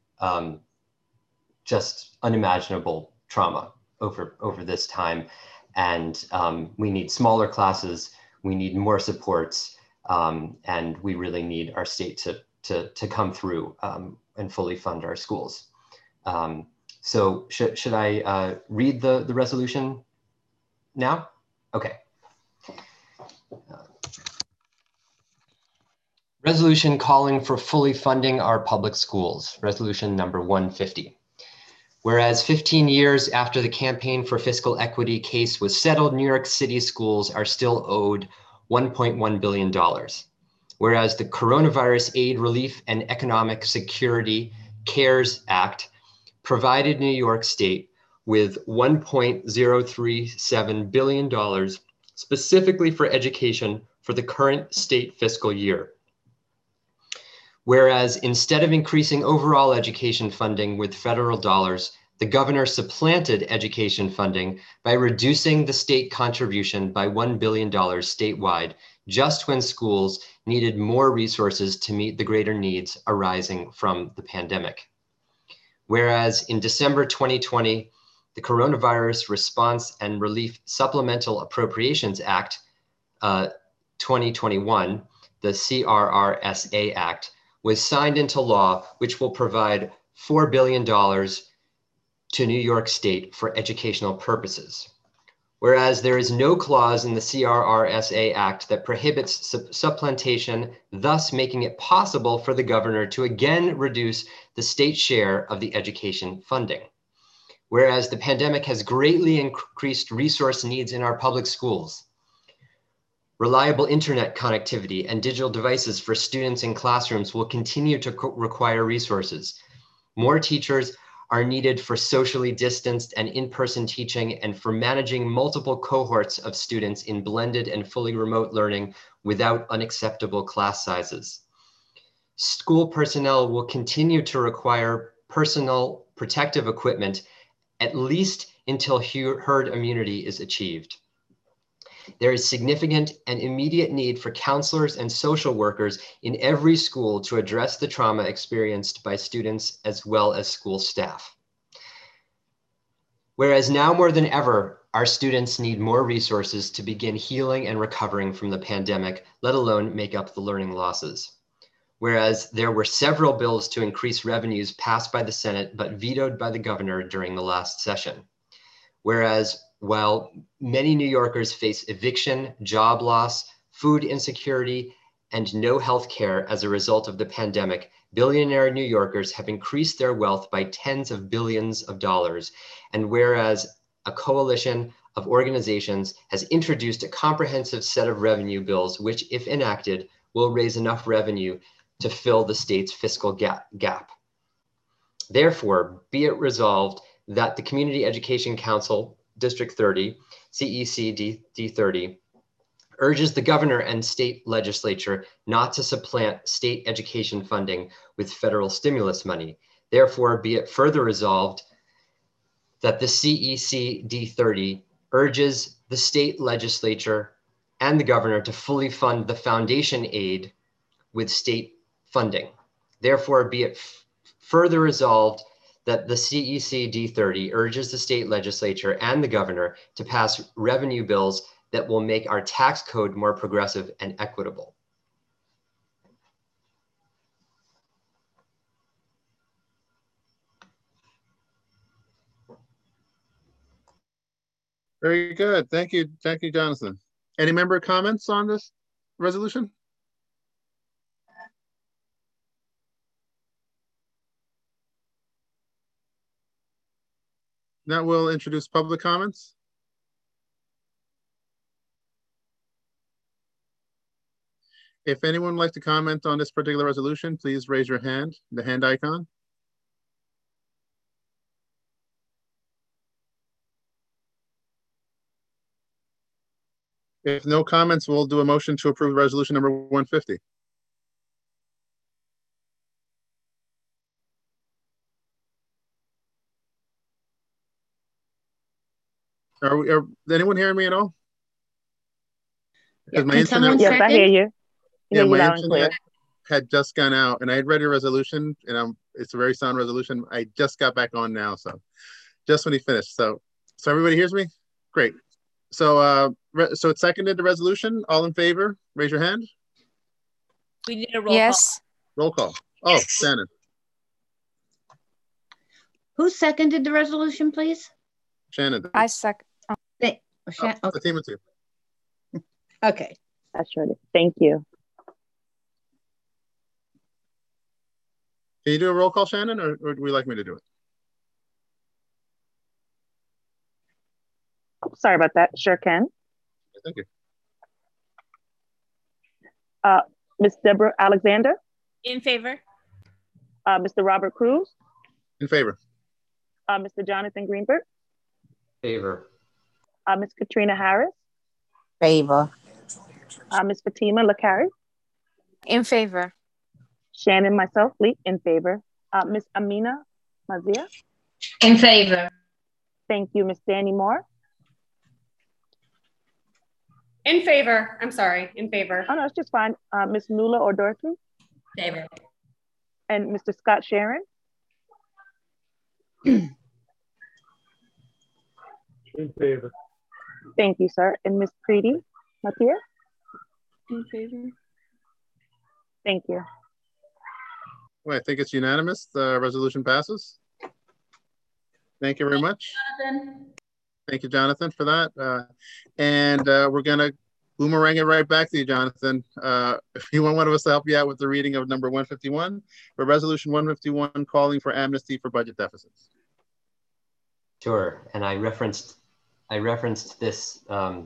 just unimaginable trauma over this time. And we need smaller classes, we need more supports, and we really need our state to come through and fully fund our schools. So should I read the resolution now? Okay. Resolution calling for fully funding our public schools, resolution number 150. Whereas 15 years after the Campaign for Fiscal Equity case was settled, New York City schools are still owed $1.1 billion. Whereas the Coronavirus Aid, Relief, and Economic Security CARES Act provided New York State with $1.037 billion specifically for education for the current state fiscal year. Whereas instead of increasing overall education funding with federal dollars, the governor supplanted education funding by reducing the state contribution by $1 billion statewide, just when schools needed more resources to meet the greater needs arising from the pandemic. Whereas in December 2020, the Coronavirus Response and Relief Supplemental Appropriations Act 2021, the CRRSA Act, was signed into law, which will provide $4 billion to New York State for educational purposes. Whereas there is no clause in the CRRSA Act that prohibits supplantation, thus making it possible for the governor to again reduce the state share of the education funding. Whereas the pandemic has greatly increased resource needs in our public schools. Reliable internet connectivity and digital devices for students in classrooms will continue to require resources. More teachers are needed for socially distanced and in-person teaching and for managing multiple cohorts of students in blended and fully remote learning without unacceptable class sizes. School personnel will continue to require personal protective equipment at least until herd immunity is achieved. There is significant and immediate need for counselors and social workers in every school to address the trauma experienced by students as well as school staff. Whereas now more than ever, our students need more resources to begin healing and recovering from the pandemic, let alone make up the learning losses. Whereas there were several bills to increase revenues passed by the Senate, but vetoed by the governor during the last session. Whereas while many New Yorkers face eviction, job loss, food insecurity, and no health care as a result of the pandemic, billionaire New Yorkers have increased their wealth by tens of billions of dollars. And whereas a coalition of organizations has introduced a comprehensive set of revenue bills, which, if enacted, will raise enough revenue to fill the state's fiscal gap. Therefore, be it resolved that the Community Education Council, District 30, CEC D30, urges the governor and state legislature not to supplant state education funding with federal stimulus money. Therefore, be it further resolved that the CEC D30 urges the state legislature and the governor to fully fund the foundation aid with state funding. Therefore, be it further resolved that the CEC D30 urges the state legislature and the governor to pass revenue bills that will make our tax code more progressive and equitable. Very good. Thank you, Jonathan. Any member comments on this resolution? Now we'll introduce public comments. If anyone would like to comment on this particular resolution, please raise your hand, the hand icon. If no comments, we'll do a motion to approve resolution number 150. Are anyone hearing me at all? Yeah, My internet, Yes, I hear you. yeah, You my loud and internet clear. had just gone out, and I had read your resolution, and it's a very sound resolution. I just got back on now, so just when he finished. So everybody hears me? Great. So so it's seconded the resolution. All in favor, raise your hand. We need a roll Yes. Roll call. Oh, Shannon. Who seconded the resolution, please? Shannon. I second. Okay. The team of two. Okay. That's right. Thank you. Can you do a roll call, Shannon, or would we like me to do it? Oh, sorry about that. Sure can. Thank you. Ms. Deborah Alexander, In favor? Mr. Robert Cruz, In favor. Mr. Jonathan Greenberg, Favor. Ms. Katrina Harris, Favor. Ms. Fatima Lakari, In favor. Shannon, myself, Lee, in favor. Ms. Amina Mazia, In favor. thank you. Ms. Danny Moore. In favor. I'm sorry. In favor. Oh, no, it's just fine. Ms. Nula or Dorothy, Favor. and Mr. Scott Sharon. In favor. Thank you, sir. And Ms. Preeti Matia. In favor. Thank you. Well, I think it's unanimous. The resolution passes. Thank you very much. Jonathan? Thank you, Jonathan, for that. And we're going to boomerang it right back to you, Jonathan. If you want one of us to help you out with the reading of number 151, for resolution 151, calling for amnesty for budget deficits. Sure, and I referenced this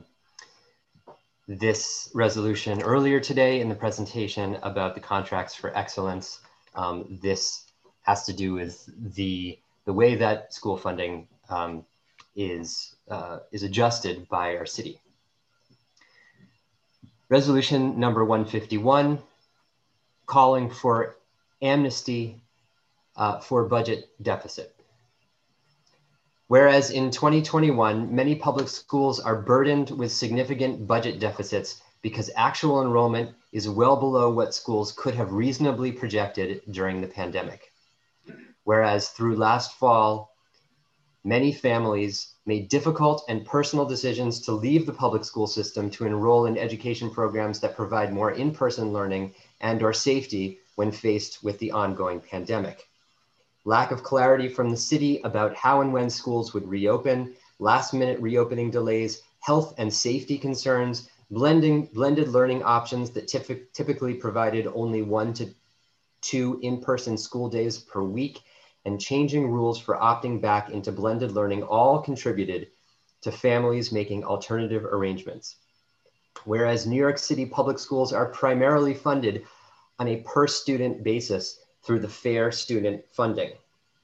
this resolution earlier today in the presentation about the contracts for excellence. This has to do with the way that school funding is adjusted by our city. Resolution number 151, calling for amnesty for budget deficit. Whereas in 2021, many public schools are burdened with significant budget deficits because actual enrollment is well below what schools could have reasonably projected during the pandemic. Whereas through last fall, many families made difficult and personal decisions to leave the public school system to enroll in education programs that provide more in-person learning and/or safety when faced with the ongoing pandemic. Lack of clarity from the city about how and when schools would reopen, last-minute reopening delays, health and safety concerns, blended learning options that typically provided only 1 to 2 in-person school days per week, and changing rules for opting back into blended learning all contributed to families making alternative arrangements. Whereas New York City public schools are primarily funded on a per student basis through the Fair Student Funding.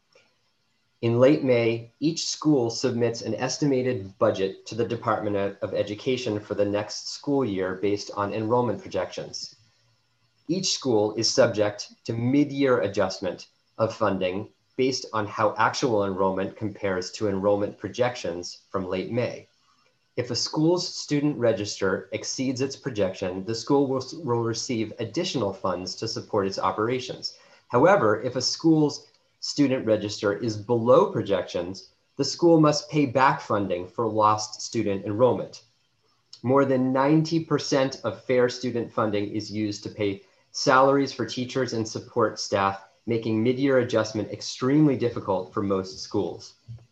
In late May, each school submits an estimated budget to the Department of Education for the next school year based on enrollment projections. Each school is subject to mid-year adjustment of funding based on how actual enrollment compares to enrollment projections from late May. If a school's student register exceeds its projection, the school will receive additional funds to support its operations. However, if a school's student register is below projections, the school must pay back funding for lost student enrollment. More than 90% of Fair Student Funding is used to pay salaries for teachers and support staff, making mid-year adjustment extremely difficult for most schools.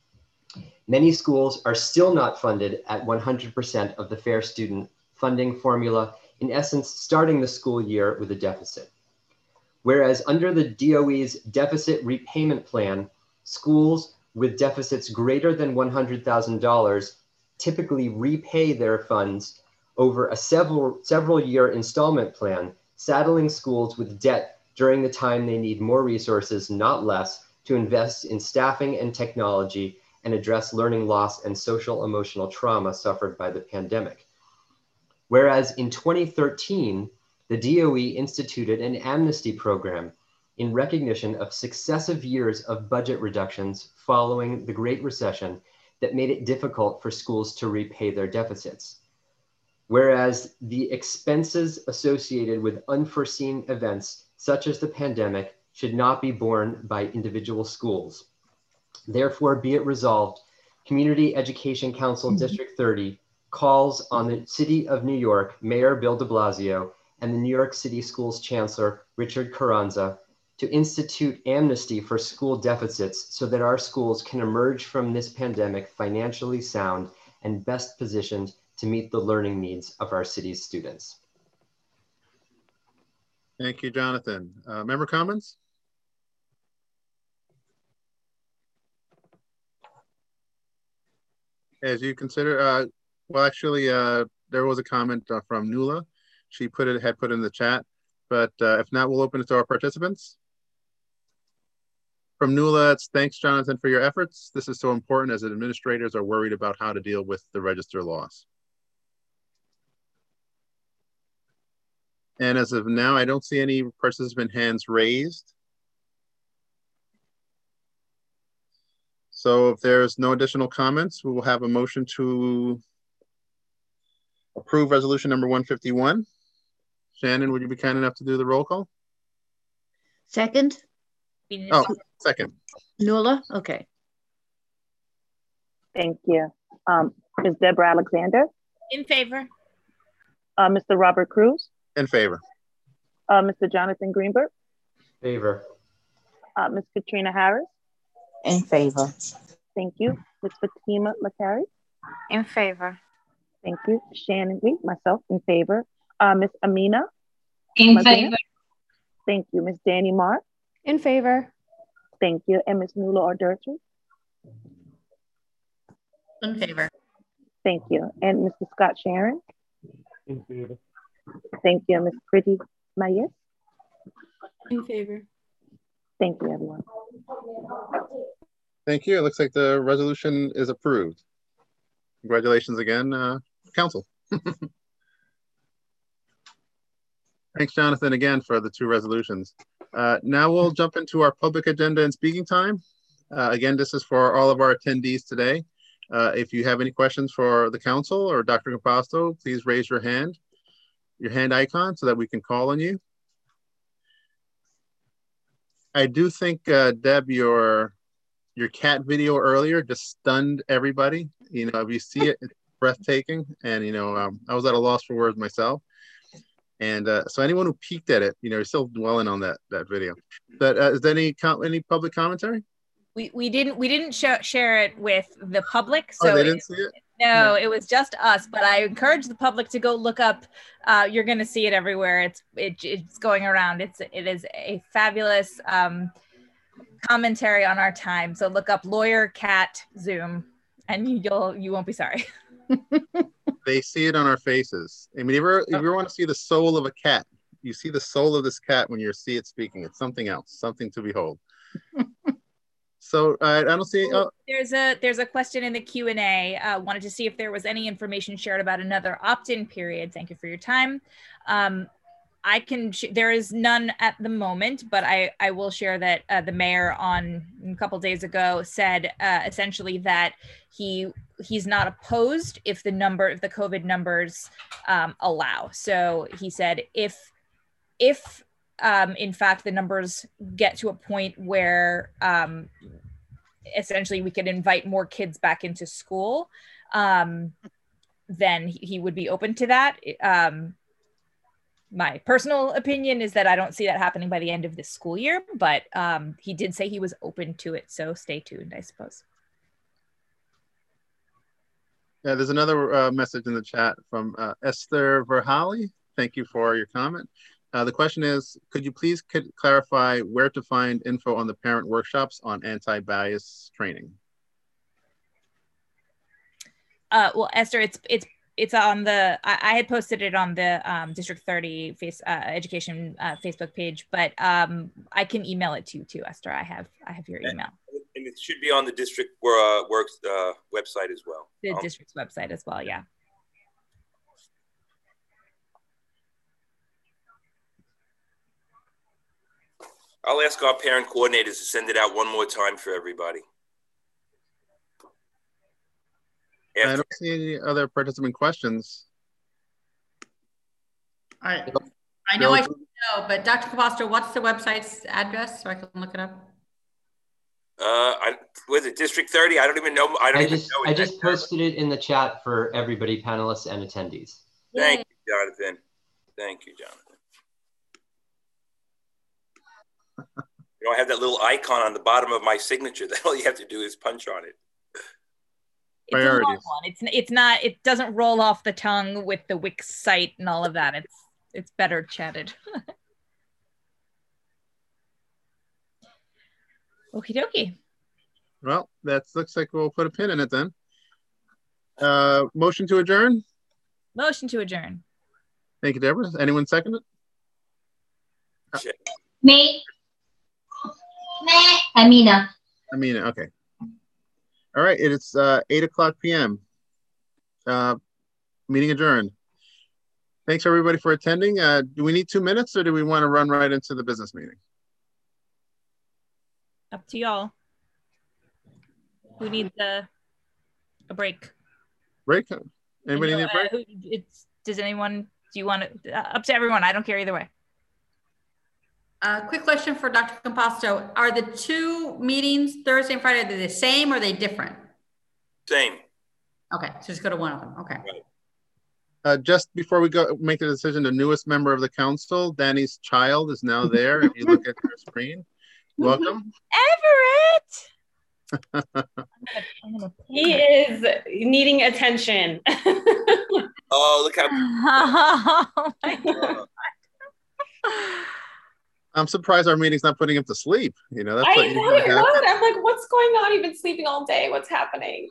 Many schools are still not funded at 100% of the Fair Student Funding formula, in essence, starting the school year with a deficit. Whereas under the DOE's deficit repayment plan, schools with deficits greater than $100,000 typically repay their funds over a several year installment plan, saddling schools with debt during the time they need more resources, not less, to invest in staffing and technology and address learning loss and social emotional trauma suffered by the pandemic. Whereas in 2013, the DOE instituted an amnesty program in recognition of successive years of budget reductions following the Great Recession that made it difficult for schools to repay their deficits. Whereas the expenses associated with unforeseen events such as the pandemic should not be borne by individual schools. Therefore, be it resolved, Community Education Council District 30 calls on the City of New York, Mayor Bill de Blasio, and the New York City Schools Chancellor, Richard Carranza, to institute amnesty for school deficits so that our schools can emerge from this pandemic financially sound and best positioned to meet the learning needs of our city's students. Thank you, Jonathan. Member comments? As you consider, well, actually, there was a comment from Nula. She had put in the chat, but if not, we'll open it to our participants. From Nula, it's thanks, Jonathan, for your efforts. This is so important as administrators are worried about how to deal with the register loss. And as of now, I don't see any participant hands raised. So if there's no additional comments, we will have a motion to approve resolution number 151. Shannon, would you be kind enough to do the roll call? Second? Oh, second. Nula? Okay. Thank you. Ms. Deborah Alexander? In favor. Mr. Robert Cruz? In favor. Mr. Jonathan Greenberg? Favor. Ms. Katrina Harris? In favor. Thank you. Ms. Fatima McCary? In favor. Thank you. Shannon Reed, myself, in favor. Ms. Amina? In favor. Thank you. Ms. Danny Marr? In favor. Thank you. And Ms. Nula Orderchi? In favor. Thank you. And Mr. Scott Sharon? In favor. Thank you. Ms. Pretty Mayes? In favor. Thank you, everyone. Thank you. It looks like the resolution is approved. Congratulations again, Council. Thanks, Jonathan, again for the 2 resolutions. Now we'll jump into our public agenda and speaking time. Again, this is for all of our attendees today. If you have any questions for the Council or Dr. Capasto, please raise your hand icon so that we can call on you. I do think, Deb, your cat video earlier just stunned everybody. You know, if you see it, it's breathtaking. And, you know, I was at a loss for words myself. And so anyone who peeked at it, you're still dwelling on that video. But is there any public commentary? We didn't share it with the public, so they didn't see it. No, it was just us. But I encourage the public to go look up. You're going to see it everywhere. It's going around. It is a fabulous commentary on our time. So look up Lawyer Cat Zoom, and you won't be sorry. They see it on our faces. I mean, if you want to see the soul of a cat, you see the soul of this cat when you see it speaking. It's something else, something to behold. So I don't see. Oh. There's a question in the Q&A. Wanted to see if there was any information shared about another opt-in period. Thank you for your time. I can. There is none at the moment, but I will share that the mayor a couple days ago said essentially that he's not opposed if the COVID numbers allow. So he said if in fact the numbers get to a point where essentially we could invite more kids back into school, then he would be open to that. My personal opinion is that I don't see that happening by the end of this school year, but he did say he was open to it. So stay tuned, I suppose. Yeah, there's another message in the chat from Esther Verhali. Thank you for your comment. The question is, could you please clarify where to find info on the parent workshops on anti-bias training? Well, Esther, it's on the, I had posted it on the District 30 education Facebook page, but I can email it to you too, Esther. I have your email. And it should be on the district works website as well. The district's website as well, yeah. I'll ask our parent coordinators to send it out one more time for everybody. I don't see any other participant questions. I know I should know, but Dr. Capostro, what's the website's address so I can look it up? Was it District 30? I don't even know. I just posted it in the chat for everybody, panelists and attendees. Thank you, Jonathan. Thank you, Jonathan. I have that little icon on the bottom of my signature that all you have to do is punch on it. It's a long one. It's not. It doesn't roll off the tongue with the Wix site and all of that. It's better chatted. Okie dokie. Well, that looks like we'll put a pin in it then. Motion to adjourn. Motion to adjourn. Thank you, Deborah. Anyone second it? Me. Amina. Amina. Okay. All right. It's 8:00 p.m. Meeting adjourned. Thanks everybody for attending. Do we need 2 minutes or do we want to run right into the business meeting? Up to y'all. Who needs a break? Break? Anybody need a break? Does anyone? Do you want to? Up to everyone. I don't care either way. Quick question for Dr. Composto. Are the two meetings, Thursday and Friday, are they the same or are they different? Same. Okay, so just go to one of them. Okay. Right. Just before we go make the decision, the newest member of the council, Danny's child, is now there. If you look at your screen, welcome. Everett! He is needing attention. Oh, look how. Oh my God. I'm surprised our meeting's not putting him to sleep. You know, that's I what thought it would. I'm like, what's going on? You've been sleeping all day. What's happening?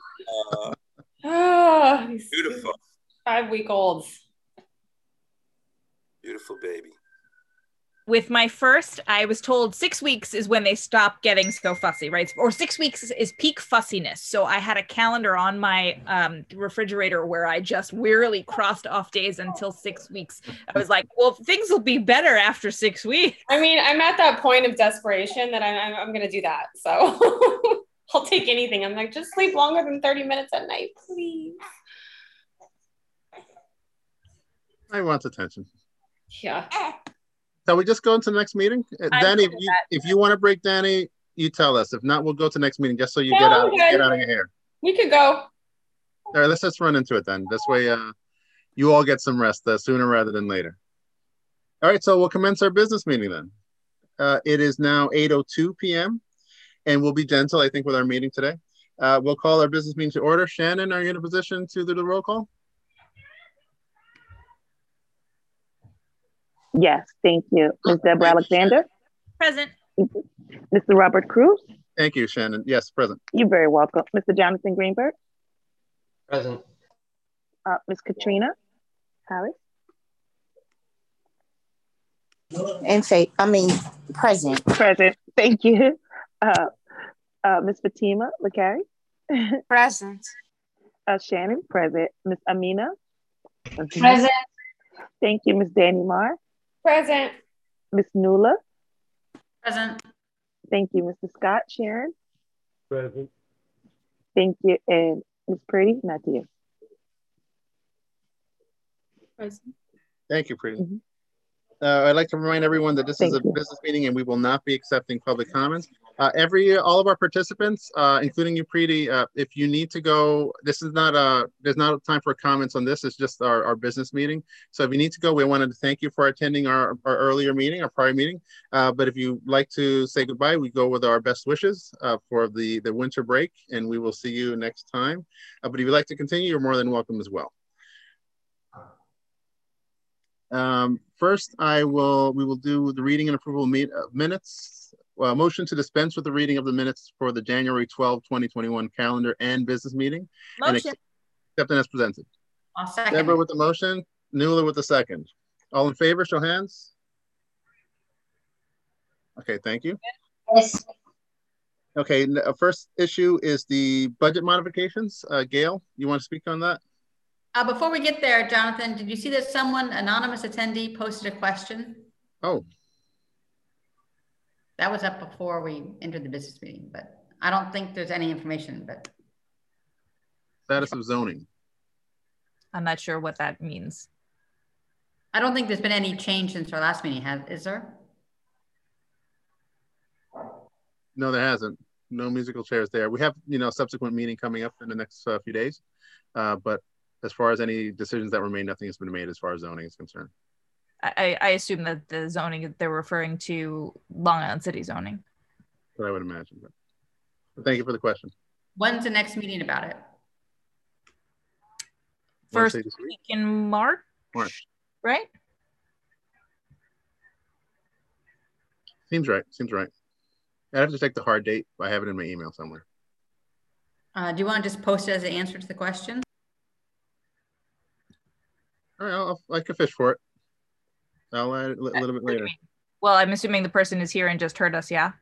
Beautiful. 5-week-olds. Beautiful baby. With my first, I was told 6 weeks is when they stop getting so fussy, right? Or 6 weeks is peak fussiness. So I had a calendar on my refrigerator where I just wearily crossed off days until 6 weeks. I was like, well, things will be better after 6 weeks. I mean, I'm at that point of desperation that I'm going to do that. So I'll take anything. I'm like, just sleep longer than 30 minutes at night, please. I want attention. Yeah. Shall we just go into the next meeting? Danny, if you want to break Danny, you tell us. If not, we'll go to the next meeting just so you get out of your hair. We could go. All right, let's just run into it then. This way you all get some rest sooner rather than later. All right, so we'll commence our business meeting then. It is now 8:02 p.m. and we'll be gentle, I think, with our meeting today. We'll call our business meeting to order. Shannon, are you in a position to do the roll call? Yes, thank you. Ms. Deborah Alexander? Present. Mr. Robert Cruz? Thank you, Shannon. Yes, present. You're very welcome. Mr. Jonathan Greenberg? Present. Ms. Katrina Harris? Present. Present. Thank you. Ms. Fatima Lakari? Present. Shannon, present. Ms. Amina? Present. Thank you. Ms. Danny Marr? Present. Ms. Nula? Present. Thank you. Mr. Scott Sharon? Present. Thank you. And Ms. Purdy, not you. Present. Thank you, Preeti. I'd like to remind everyone that this is a business meeting and we will not be accepting public comments. All of our participants, including you, Preeti, if you need to go, there's not time for comments on this. It's just our business meeting. So if you need to go, we wanted to thank you for attending our earlier meeting, our prior meeting. But if you like to say goodbye, we go with our best wishes for the winter break, and we will see you next time. But if you'd like to continue, you're more than welcome as well. First, we will do the reading and approval of minutes. Motion to dispense with the reading of the minutes for the January 12, 2021 calendar and business meeting. Motion. And accept them as presented. I'll second. Deborah with the motion, Nula with the second. All in favor, show hands. Okay, thank you. Yes. Okay, first issue is the budget modifications. Gail, you want to speak on that? Before we get there, Jonathan, did you see that someone, anonymous attendee, posted a question? Oh. That was up before we entered the business meeting, but I don't think there's any information, but. Status of zoning. I'm not sure what that means. I don't think there's been any change since our last meeting, is there? No, there hasn't. No musical chairs there. We have, subsequent meeting coming up in the next few days, but as far as any decisions that were made, nothing has been made as far as zoning is concerned. I assume that the zoning they're referring to Long Island City zoning. But I would imagine. But thank you for the question. When's the next meeting about it? First week in March. Right? Seems right. I'd have to check the hard date, but I have it in my email somewhere. Do you want to just post it as an answer to the question? All right, I can fish for it. I'll add it a little bit later. Well, I'm assuming the person is here and just heard us, yeah?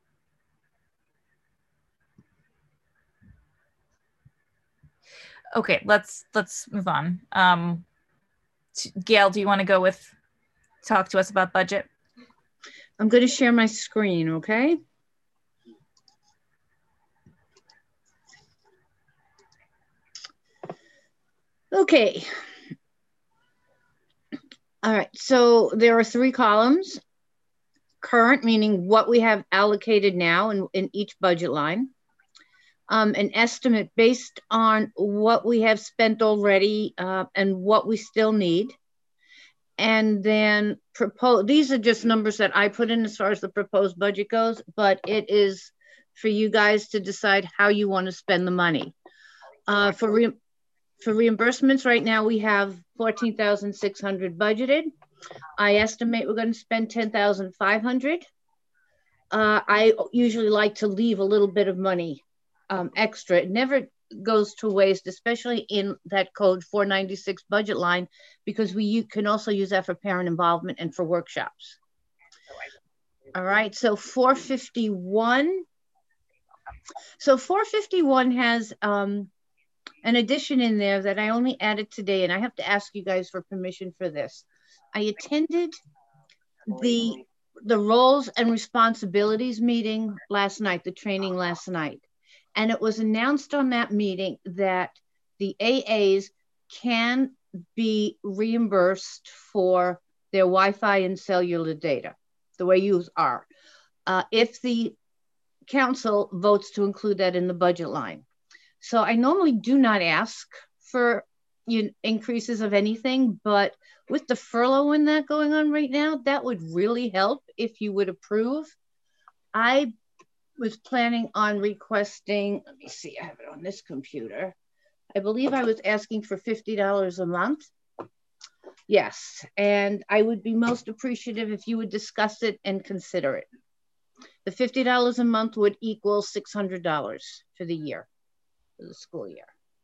Okay, let's move on. Gail, do you want to talk to us about budget? I'm going to share my screen, okay? Okay. All right, so there are 3 columns. Current, meaning what we have allocated now in each budget line. An estimate based on what we have spent already and what we still need. And then these are just numbers that I put in as far as the proposed budget goes, but it is for you guys to decide how you want to spend the money. For reimbursements right now, we have $14,600 budgeted. I estimate we're going to spend $10,500. I usually like to leave a little bit of money extra. It never goes to waste, especially in that code 496 budget line, because you can also use that for parent involvement and for workshops. All right, so 451. So 451 has an addition in there that I only added today, and I have to ask you guys for permission for this. I attended the roles and responsibilities meeting last night, the training last night. And it was announced on that meeting that the AAs can be reimbursed for their Wi-Fi and cellular data, the way you are, if the council votes to include that in the budget line. So I normally do not ask for increases of anything, but with the furlough and that going on right now, that would really help if you would approve. I was planning on requesting, let me see, I have it on this computer. I believe I was asking for $50 a month. Yes, and I would be most appreciative if you would discuss it and consider it. The $50 a month would equal $600 for the year, for the school year.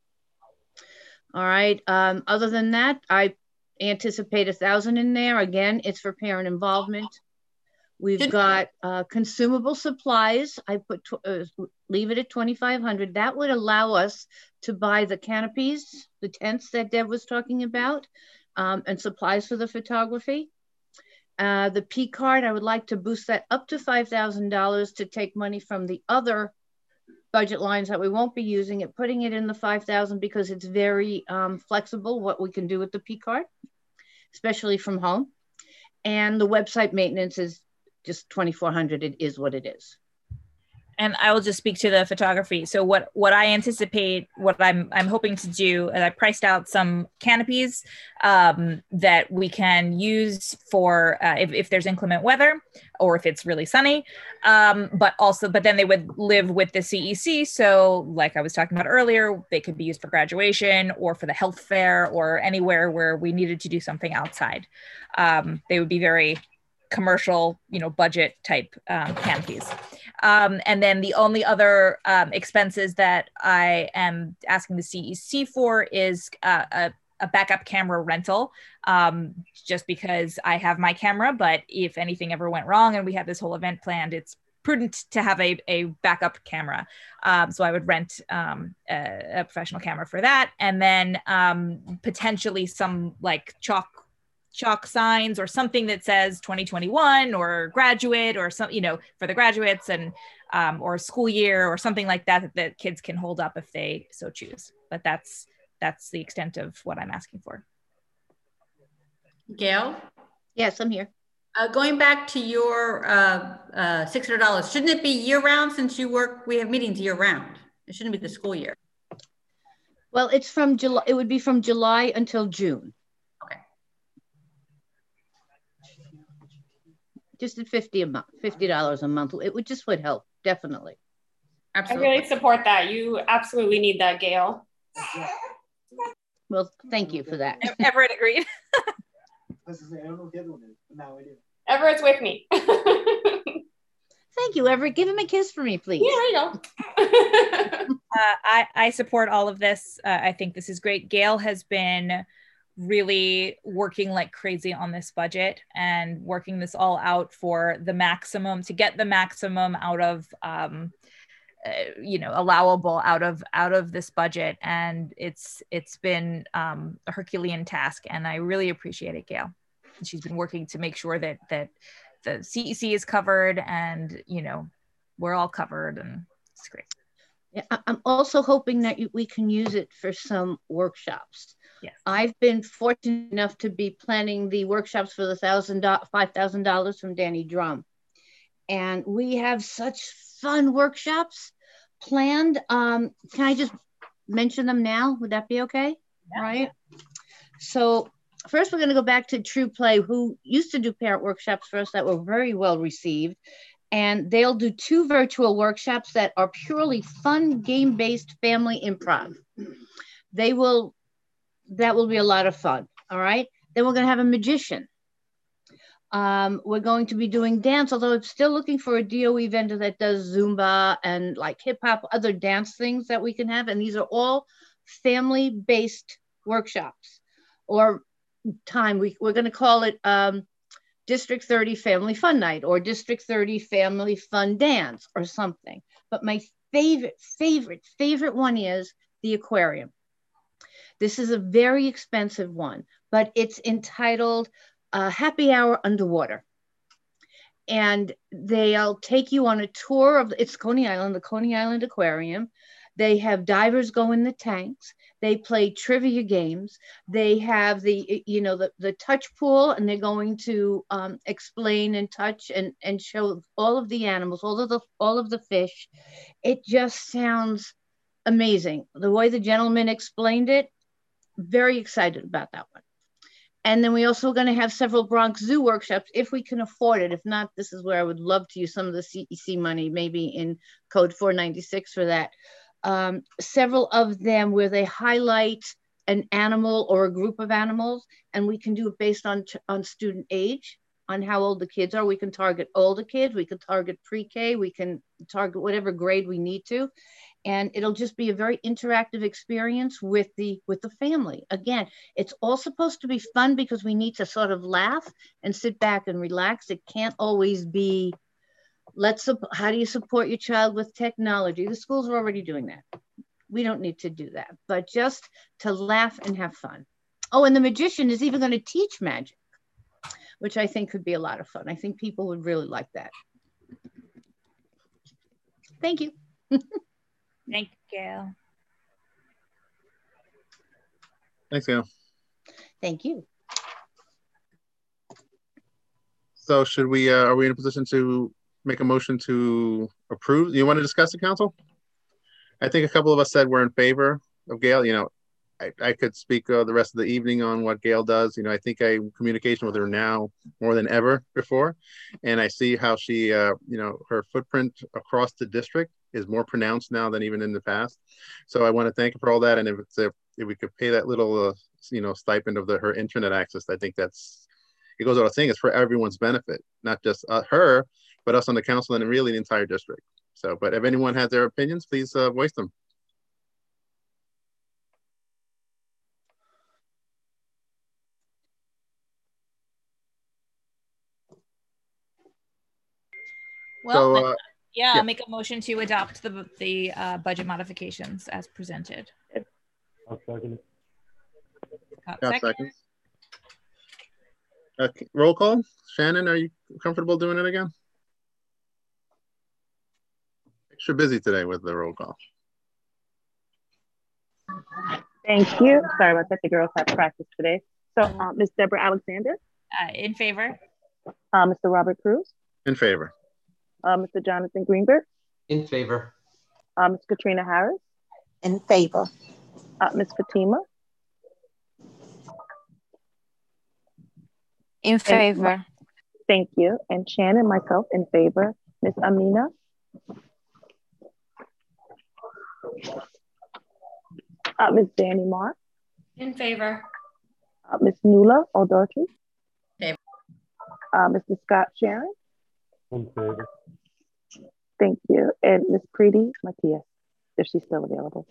All right, other than that, I anticipate 1,000 in there. Again, it's for parent involvement. We've got consumable supplies. I put, leave it at 2,500. That would allow us to buy the canopies, the tents that Deb was talking about, and supplies for the photography. The P card, I would like to boost that up to $5,000 to take money from the other budget lines that we won't be using it, putting it in the 5,000 because it's very flexible what we can do with the P card, especially from home. And the website maintenance is just 2,400. It is what it is. And I will just speak to the photography. So what I anticipate, what I'm hoping to do, and I priced out some canopies that we can use for if there's inclement weather or if it's really sunny, but then they would live with the CEC. So like I was talking about earlier, they could be used for graduation or for the health fair or anywhere where we needed to do something outside. They would be very commercial, budget type canopies. And then the only other expenses that I am asking the CEC for is a backup camera rental, just because I have my camera, but if anything ever went wrong and we have this whole event planned, it's prudent to have a backup camera. So I would rent a professional camera for that. And then potentially some like chalk signs or something that says 2021 or graduate or some, for the graduates and or school year or something like that that kids can hold up if they so choose. But that's the extent of what I'm asking for. Gail? Yes, I'm here. Going back to your $600, shouldn't it be year round since we have meetings year round? It shouldn't be the school year. Well, it's from July. It would be from July until June. Just at $50 a month. It would help, definitely. Absolutely. I really support that. You absolutely need that, Gail. Well, thank you for that. Everett agreed. Everett's with me. Thank you, Everett. Give him a kiss for me, please. Yeah, I know. I support all of this. I think this is great. Gail has been really working like crazy on this budget and working this all out for the maximum, to get the maximum out of allowable out of this budget. And it's been a Herculean task, and I really appreciate it, Gail. She's been working to make sure that the CEC is covered and we're all covered, and it's great. Yeah, I'm also hoping that we can use it for some workshops. Yes. I've been fortunate enough to be planning the workshops for the $5,000 from Danny Drum. And we have such fun workshops planned. Can I just mention them now? Would that be okay? Yeah. Right. So first we're going to go back to True Play, who used to do parent workshops for us that were very well received. And they'll do 2 virtual workshops that are purely fun, game-based family improv. That will be a lot of fun. All right. Then we're going to have a magician. We're going to be doing dance, although I'm still looking for a DOE vendor that does Zumba and like hip hop, other dance things that we can have. And these are all family-based workshops or time. We're going to call it District 30 Family Fun Night or District 30 Family Fun Dance or something. But my favorite one is the aquarium. This is a very expensive one, but it's entitled Happy Hour Underwater. And they'll take you on a tour of, it's Coney Island, the Coney Island Aquarium. They have divers go in the tanks. They play trivia games. They have the touch pool, and they're going to explain and touch and show all of the animals, all of the fish. It just sounds amazing. The way the gentleman explained it, very excited about that one. And then we also going to have several Bronx Zoo workshops if we can afford it. If not, this is where I would love to use some of the CEC money, maybe in Code 496 for that. Several of them where they highlight an animal or a group of animals, and we can do it based on student age, on how old the kids are. We can target older kids, we can target pre-K, we can target whatever grade we need to. And it'll just be a very interactive experience with the family. Again, it's all supposed to be fun because we need to sort of laugh and sit back and relax. It can't always be, how do you support your child with technology? The schools are already doing that. We don't need to do that, but just to laugh and have fun. Oh, and the magician is even going to teach magic, which I think could be a lot of fun. I think people would really like that. Thank you. Thank you, Gail. Thanks, Gail. Thank you. So should we, are we in a position to make a motion to approve? You want to discuss it, council? I think a couple of us said we're in favor of Gail. You know, I could speak the rest of the evening on what Gail does. You know, I think I'm in communication with her now more than ever before. And I see how she, you know, her footprint across the district is more pronounced now than even in the past. So I want to thank her for all that. And if it's if we could pay that little, you know, stipend of her internet access, I think that's, it goes without saying, it's for everyone's benefit, not just her, but us on the council and really the entire district. So, but if anyone has their opinions, please voice them. Well, So, yeah, yeah. I'll make a motion to adopt the budget modifications as presented. I'll second it. Second. Roll call. Shannon, are you comfortable doing it again? Extra busy today with the roll call. Thank you. Sorry about that. The girls had practice today. So, Ms. Deborah Alexander. In favor. Mr. Robert Cruz. In favor. Mr. Jonathan Greenberg. In favor. Ms. Katrina Harris. In favor. Ms. Fatima. In favor. Thank you. And Shannon, myself, in favor. Ms. Amina. Ms. Danny Marr. In favor. Ms. Nula O'Doherty. Favor. Mr. Scott Sharon. In favor. Thank you. And Ms. Preeti Matias, if she's still available.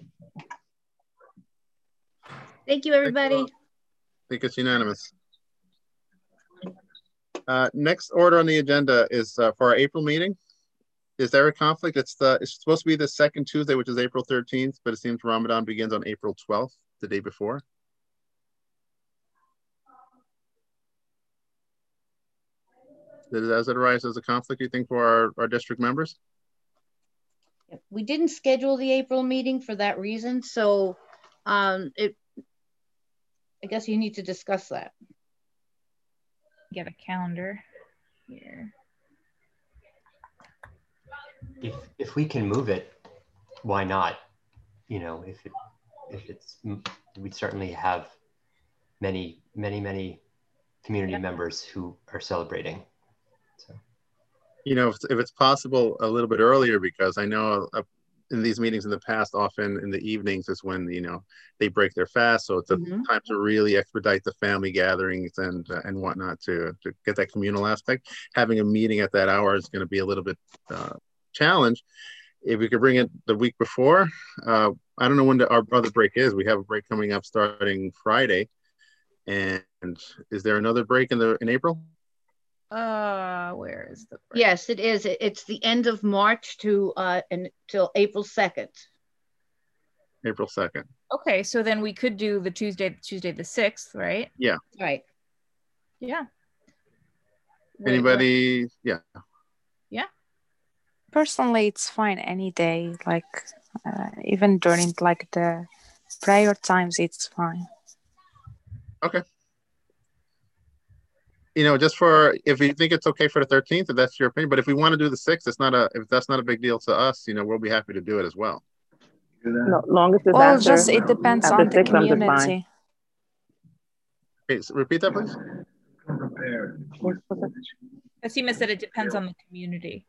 Thank you, everybody. I think it's unanimous. Next order on the agenda is for our April meeting. Is there a conflict? It's supposed to be the second Tuesday, which is April 13th, but it seems Ramadan begins on April 12th, the day before. Does it arise as a conflict, you think, for our district members? We didn't schedule the April meeting for that reason, so I guess you need to discuss that. Get a calendar here. If we can move it, why not? You know, if it's, we'd certainly have many community members who are celebrating. So, you know, if it's possible a little bit earlier, because I know in these meetings in the past, often in the evenings is when, you know, they break their fast. So it's a time to really expedite the family gatherings and whatnot to get that communal aspect. Having a meeting at that hour is going to be a little bit challenge. If we could bring it the week before, I don't know when our other break is. We have a break coming up starting Friday. And is there another break in April? Where is the break? Yes, it is. It's the end of March to until April 2nd. April 2nd. Okay, so then we could do the Tuesday the 6th, right? Yeah. Right. Yeah. Anybody? Yeah. Yeah. Personally, it's fine any day. Like even during like the prayer times, it's fine. Okay. You know, just for, if you think it's okay for the 13th, if that's your opinion, but if we want to do the 6th, if that's not a big deal to us, you know, we'll be happy to do it as well. No, long as it's Well, after, it depends on the 6, I'm just fine. community. Okay, so repeat that, please. Asima said it depends on the community.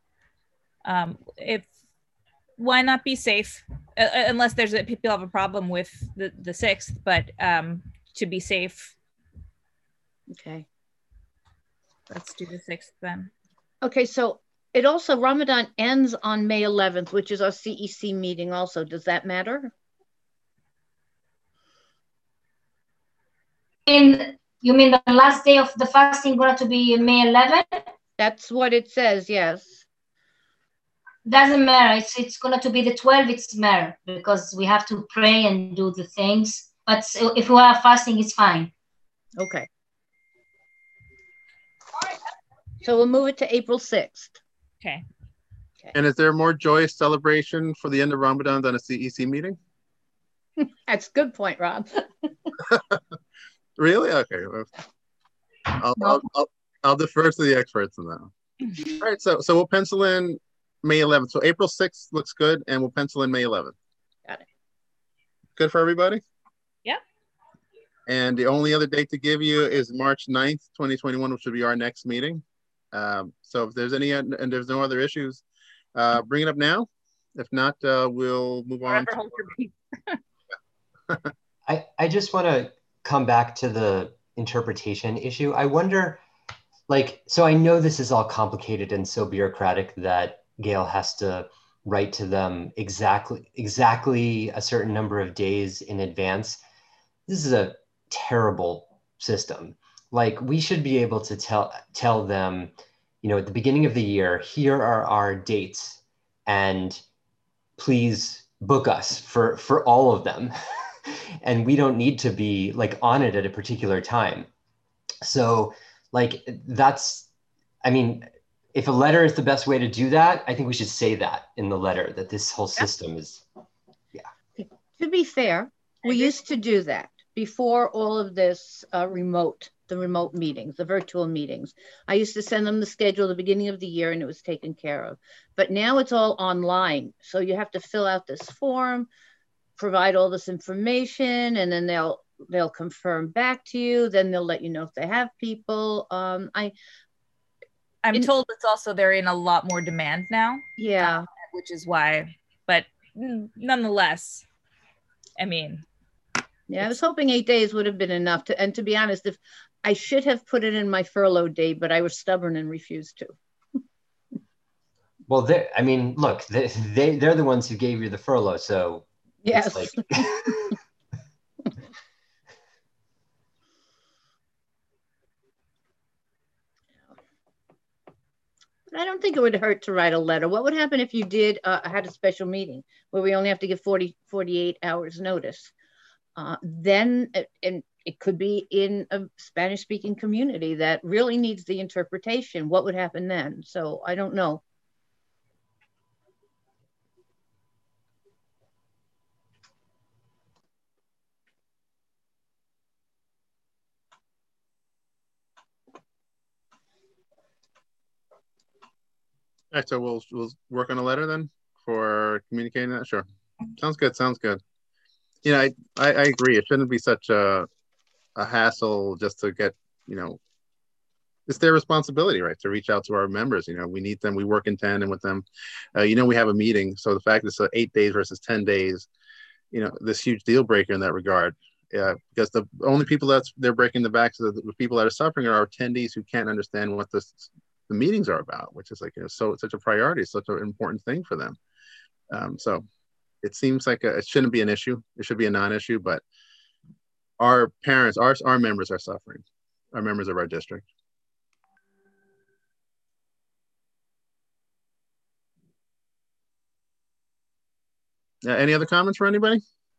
Why not be safe? Unless people have a problem with the 6th, but to be safe. Okay. Let's do the 6th then. Okay, so it also, Ramadan ends on May 11th, which is our CEC meeting also. Does that matter? And you mean the last day of the fasting going to be May 11th? That's what it says, yes. Doesn't matter. It's going to be the 12th. It's matter because we have to pray and do the things. But if we are fasting, it's fine. Okay. So we'll move it to April 6th. Okay. And is there more joyous celebration for the end of Ramadan than a CEC meeting? That's a good point, Rob. Really? Okay. I'll defer to the experts on that. All right. So we'll pencil in May 11th. So April 6th looks good, and we'll pencil in May 11th. Got it. Good for everybody? Yep. And the only other date to give you is March 9th, 2021, which will be our next meeting. So if there's any, and there's no other issues, bring it up now. If not, we'll move on. I just want to come back to the interpretation issue. I wonder, so I know this is all complicated and so bureaucratic that Gail has to write to them exactly a certain number of days in advance. This is a terrible system. We should be able to tell them, at the beginning of the year, here are our dates, and please book us for all of them. And we don't need to be on it at a particular time. So if a letter is the best way to do that, I think we should say that in the letter, that this whole system is, To be fair, we used to do that before all of this the remote meetings, the virtual meetings. I used to send them the schedule at the beginning of the year and it was taken care of. But now it's all online. So you have to fill out this form, provide all this information, and then they'll confirm back to you. Then they'll let you know if they have people. I'm told it's also they're in a lot more demand now. Yeah. Which is why, but nonetheless, yeah, I was hoping 8 days would have been enough and to be honest, if I should have put it in my furlough day, but I was stubborn and refused to. Well, look, they're the ones who gave you the furlough, so yes. I don't think it would hurt to write a letter. What would happen if you did had a special meeting where we only have to give 48 hours notice? Then and it could be in a Spanish-speaking community that really needs the interpretation. What would happen then? So I don't know. All right, so we'll work on a letter then for communicating that. Sure, sounds good. Sounds good. I agree. It shouldn't be such a hassle just to get, it's their responsibility, right, to reach out to our members. We need them. We work in tandem with them. We have a meeting. So the fact that it's 8 days versus 10 days, this huge deal breaker in that regard. Because the only people they're breaking the backs of the people that are suffering are attendees who can't understand what the meetings are about, which is so such a priority, such an important thing for them. So it seems like it shouldn't be an issue. It should be a non-issue, but our parents, our members are suffering, our members of our district. Any other comments for anybody?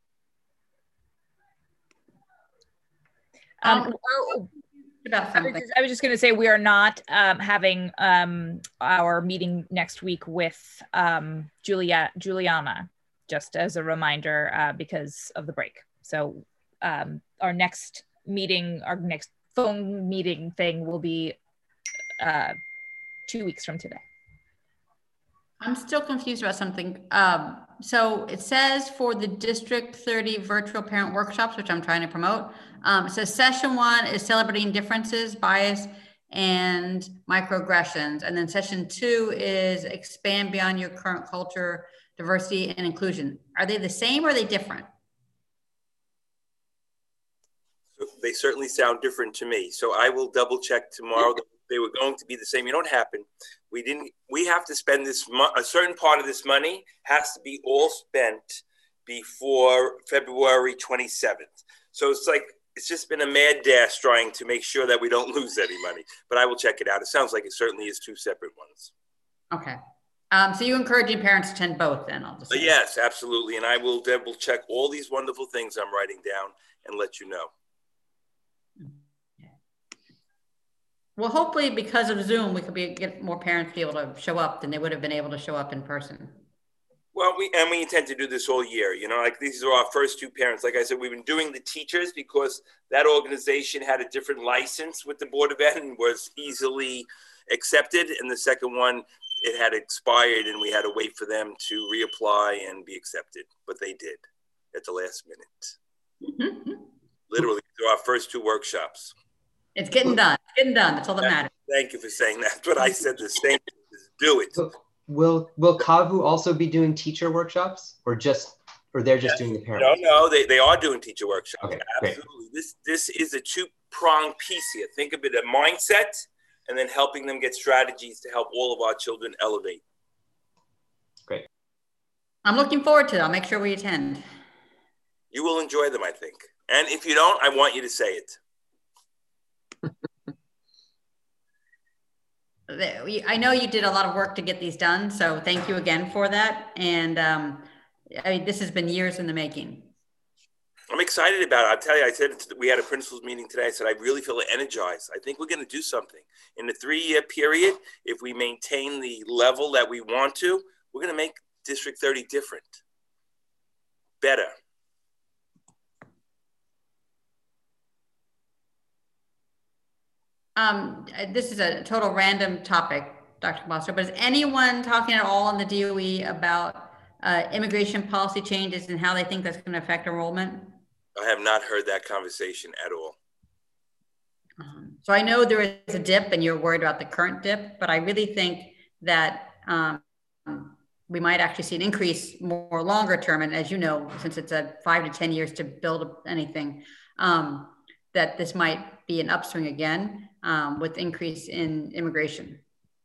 I was just going to say we are not having our meeting next week with Juliana, just as a reminder, because of the break. So our next meeting, our next phone meeting thing will be 2 weeks from today. I'm still confused about something. So it says for the District 30 virtual parent workshops, which I'm trying to promote, it says session 1 is celebrating differences, bias, and microaggressions. And then session 2 is expand beyond your current culture, diversity, and inclusion. Are they the same or are they different? They certainly sound different to me. So I will double check tomorrow that they were going to be the same. You know what happened? We have to spend a certain part of this money has to be all spent before February 27th. So it's just been a mad dash trying to make sure that we don't lose any money, but I will check it out. It sounds like it certainly is 2 separate ones. Okay. So you're encouraging parents to attend both then, I'll just say. Yes, absolutely. And I will double check all these wonderful things I'm writing down and let you know. Well, hopefully because of Zoom, we could get more parents to be able to show up than they would have been able to show up in person. Well, we intend to do this all year. You know, like these are our first 2 parents. Like I said, we've been doing the teachers because that organization had a different license with the Board of Ed and was easily accepted. And the second one, it had expired and we had to wait for them to reapply and be accepted. But they did at the last minute. Literally, through our first 2 workshops. It's getting done. It's getting done. That's all that matters. Thank you for saying that. That's what I said. The same is do it. Will CAVU also be doing teacher workshops, or they're just doing the parents? No, they are doing teacher workshops. Okay, absolutely. Great. This is a 2-pronged piece here. Think of it as mindset, and then helping them get strategies to help all of our children elevate. Great. I'm looking forward to it. I'll make sure we attend. You will enjoy them, I think. And if you don't, I want you to say it. I know you did a lot of work to get these done, so thank you again for that. And this has been years in the making. I'm excited about it. I'll tell you, we had a principals meeting today. I said, I really feel energized. I think we're going to do something. In the 3-year period, if we maintain the level that we want to, we're going to make District 30 different, better. This is a total random topic, Dr. Foster, but is anyone talking at all in the DOE about immigration policy changes and how they think that's going to affect enrollment? I have not heard that conversation at all. So I know there is a dip and you're worried about the current dip, but I really think that we might actually see an increase more longer term. And as you know, since it's a 5 to 10 years to build anything, that this might be an upswing again with increase in immigration.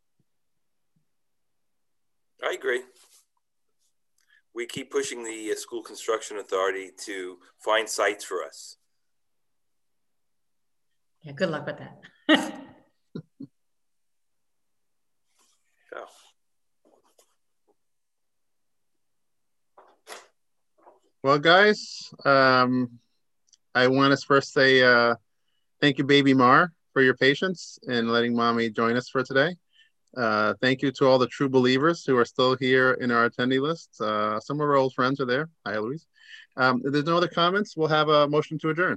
I agree. We keep pushing the School Construction Authority to find sites for us. Yeah, good luck with that. So. Well, guys, I want to first say thank you, Baby Mar, for your patience in letting Mommy join us for today. Thank you to all the true believers who are still here in our attendee list. Some of our old friends are there. Hi, Louise. If there's no other comments, we'll have a motion to adjourn.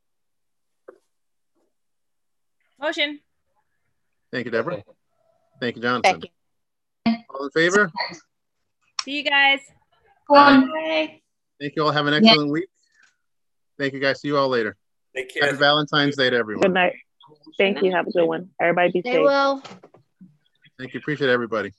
Motion. Thank you, Deborah. Thank you, Jonathan. Thank you. All in favor? See you guys. Bye. Thank you all. Have an excellent week. Thank you, guys. See you all later. Take care. Happy Valentine's Day to everyone. Good night. Thank you. Have a good one. Everybody be They safe. will. Thank you. Appreciate everybody.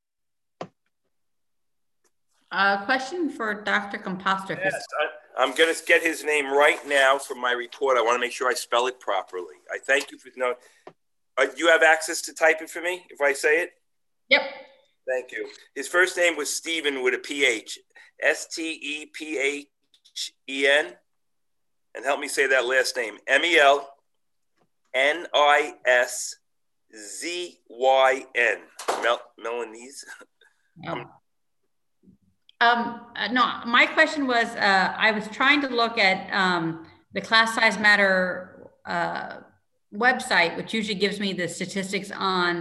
Question for Dr. Composter. Yes, I'm going to get his name right now for my report. I want to make sure I spell it properly. I thank you for knowing. You have access to type it for me if I say it? Yep. Thank you. His first name was Stephen with a PH. Stephen. And help me say that last name. Meliszyn. Melanese. No, my question was, I was trying to look at the Class Size Matter website, which usually gives me the statistics on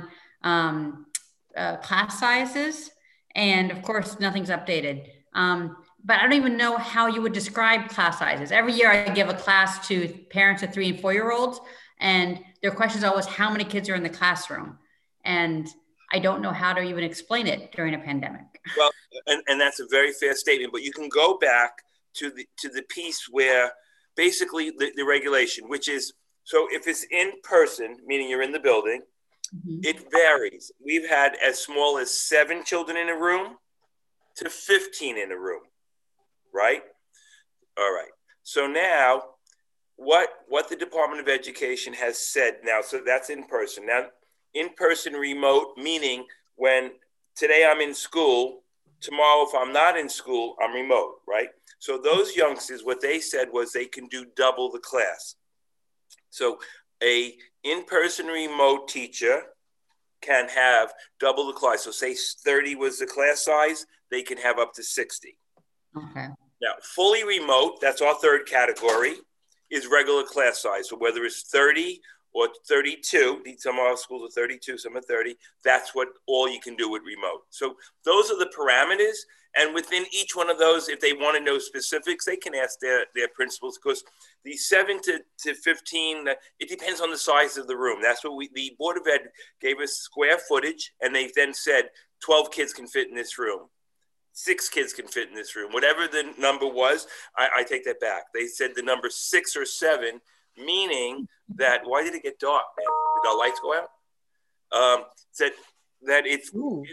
class sizes. And of course, nothing's updated. But I don't even know how you would describe class sizes. Every year I give a class to parents of 3- and 4-year-olds, and their question is always how many kids are in the classroom. And I don't know how to even explain it during a pandemic. Well, and that's a very fair statement, but you can go back to the piece where basically the regulation, which is, so if it's in person, meaning you're in the building, it varies. We've had as small as 7 children in a room to 15 in a room, right? All right. So now what the Department of Education has said now, so that's in person. Now, in person remote, meaning when today I'm in school, tomorrow if I'm not in school, I'm remote, right? So those youngsters, what they said was they can do double the class. So a in-person remote teacher can have double the class. So say 30 was the class size, they can have up to 60. Okay. Now, fully remote, that's our third category, is regular class size. So whether it's 30 or 32, some of our schools are 32, some are 30, that's what all you can do with remote. So those are the parameters. And within each one of those, if they want to know specifics, they can ask their principals, because the 7 to 15, it depends on the size of the room. That's what the Board of Ed gave us square footage, and they then said 12 kids can fit in this room. 6 kids can fit in this room. Whatever the number was, I take that back. They said the number 6 or 7, meaning that, why did it get dark, man? Did our lights go out? Said that if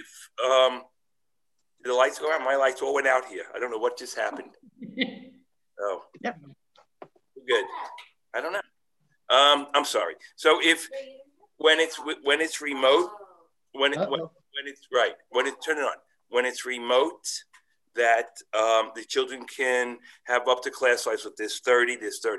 did the lights go out? My lights all went out here. I don't know what just happened. Oh, yep. Good. I don't know. I'm sorry. So when it's remote, when it's right, turn it on. When it's remote, that the children can have up to class size with this 30.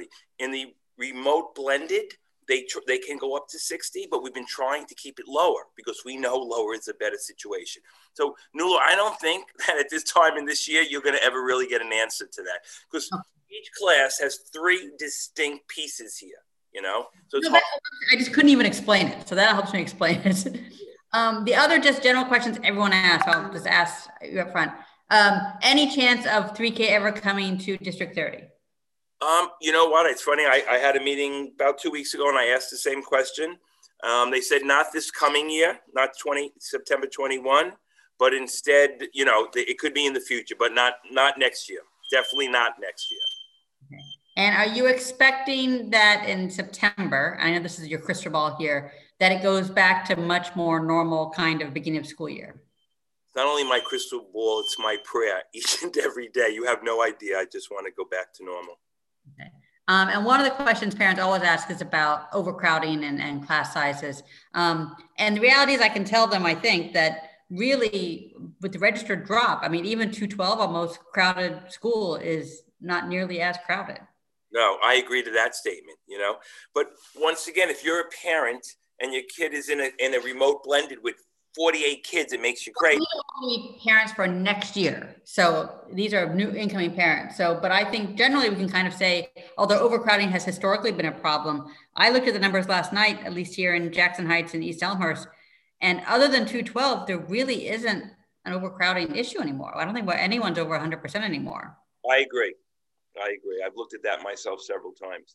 In the remote blended, they can go up to 60, but we've been trying to keep it lower because we know lower is a better situation. So, Nuala, I don't think that at this time in this year, you're going to ever really get an answer to that, because each class has 3 distinct pieces here, you know? So it's I just couldn't even explain it. So that helps me explain it. The other just general questions everyone asks, I'll just ask you up front. Any chance of 3K ever coming to District 30? You know what? It's funny. I had a meeting about 2 weeks ago and I asked the same question. They said not this coming year, not September 21, but instead, you know, it could be in the future, but not next year. Definitely not next year. Okay. And are you expecting that in September, I know this is your crystal ball here, that it goes back to much more normal kind of beginning of school year? It's not only my crystal ball, it's my prayer each and every day. You have no idea. I just want to go back to normal. Okay. And one of the questions parents always ask is about overcrowding and class sizes. And the reality is I can tell them, I think, that really with the registered drop, I mean, even 212, our most crowded school, is not nearly as crowded. No, I agree to that statement, you know. But once again, if you're a parent and your kid is in a remote blended with 48 kids, it makes you great. We only parents for next year. So these are new incoming parents. So, but I think generally we can kind of say, although overcrowding has historically been a problem, I looked at the numbers last night, at least here in Jackson Heights and East Elmhurst, and other than 212, there really isn't an overcrowding issue anymore. I don't think anyone's over 100% anymore. I agree. I've looked at that myself several times.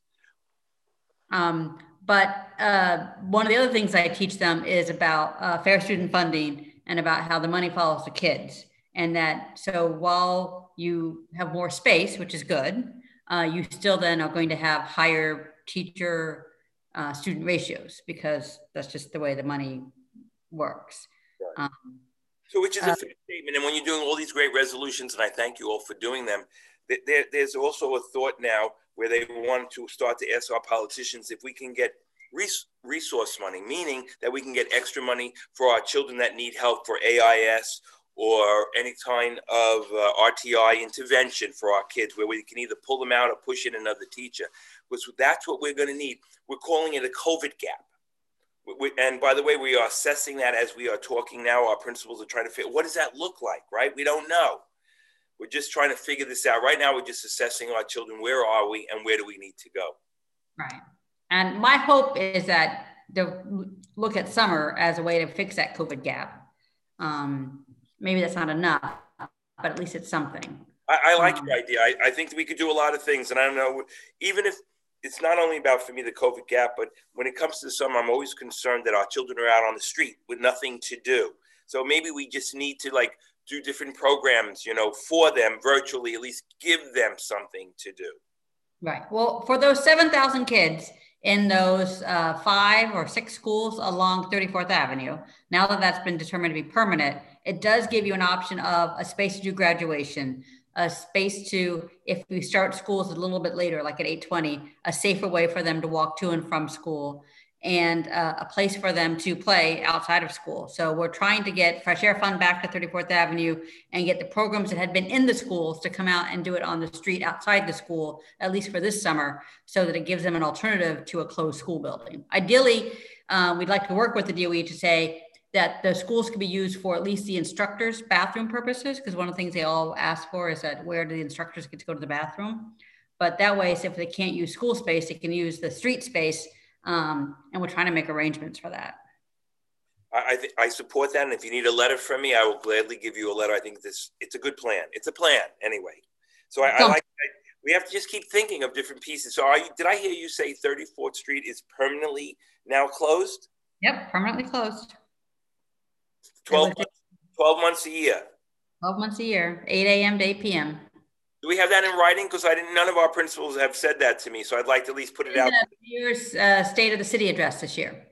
But one of the other things I teach them is about fair student funding and about how the money follows the kids. And that, so while you have more space, which is good, you still then are going to have higher teacher student ratios, because that's just the way the money works. Right. So which is a fair statement. And when you're doing all these great resolutions, and I thank you all for doing them, there's also a thought now where they want to start to ask our politicians if we can get resource money, meaning that we can get extra money for our children that need help for AIS or any kind of RTI intervention for our kids, where we can either pull them out or push in another teacher. Because that's what we're going to need. We're calling it a COVID gap. And by the way, we are assessing that as we are talking now. Our principals are trying to figure, what does that look like, right? We don't know. We're just trying to figure this out. Right now, we're just assessing our children. Where are we and where do we need to go? Right. And my hope is that they'll look at summer as a way to fix that COVID gap. Maybe that's not enough, but at least it's something. I like your idea. I think we could do a lot of things. And I don't know, even if it's not only about, for me, the COVID gap, but when it comes to the summer, I'm always concerned that our children are out on the street with nothing to do. So maybe we just need to like do different programs, you know, for them virtually, at least give them something to do. Right. Well, for those 7,000 kids in those 5 or 6 schools along 34th Avenue, now that that's been determined to be permanent, it does give you an option of a space to do graduation, a space to, if we start schools a little bit later, like at 8:20, a safer way for them to walk to and from school, and a place for them to play outside of school. So we're trying to get Fresh Air Fund back to 34th Avenue and get the programs that had been in the schools to come out and do it on the street outside the school, at least for this summer, so that it gives them an alternative to a closed school building. Ideally, we'd like to work with the DOE to say that the schools could be used for at least the instructors' bathroom purposes, because one of the things they all ask for is that where do the instructors get to go to the bathroom? But that way, so if they can't use school space, they can use the street space. And we're trying to make arrangements for that. I support that. And if you need a letter from me, I will gladly give you a letter. I think it's a good plan. It's a plan anyway. So we have to just keep thinking of different pieces. So did I hear you say 34th Street is permanently now closed? Yep, permanently closed. 12 months a year. 12 months a year, 8 a.m. to 8 p.m. Do we have that in writing? Because none of our principals have said that to me. So I'd like to at least put it out. Year's State of the City address this year.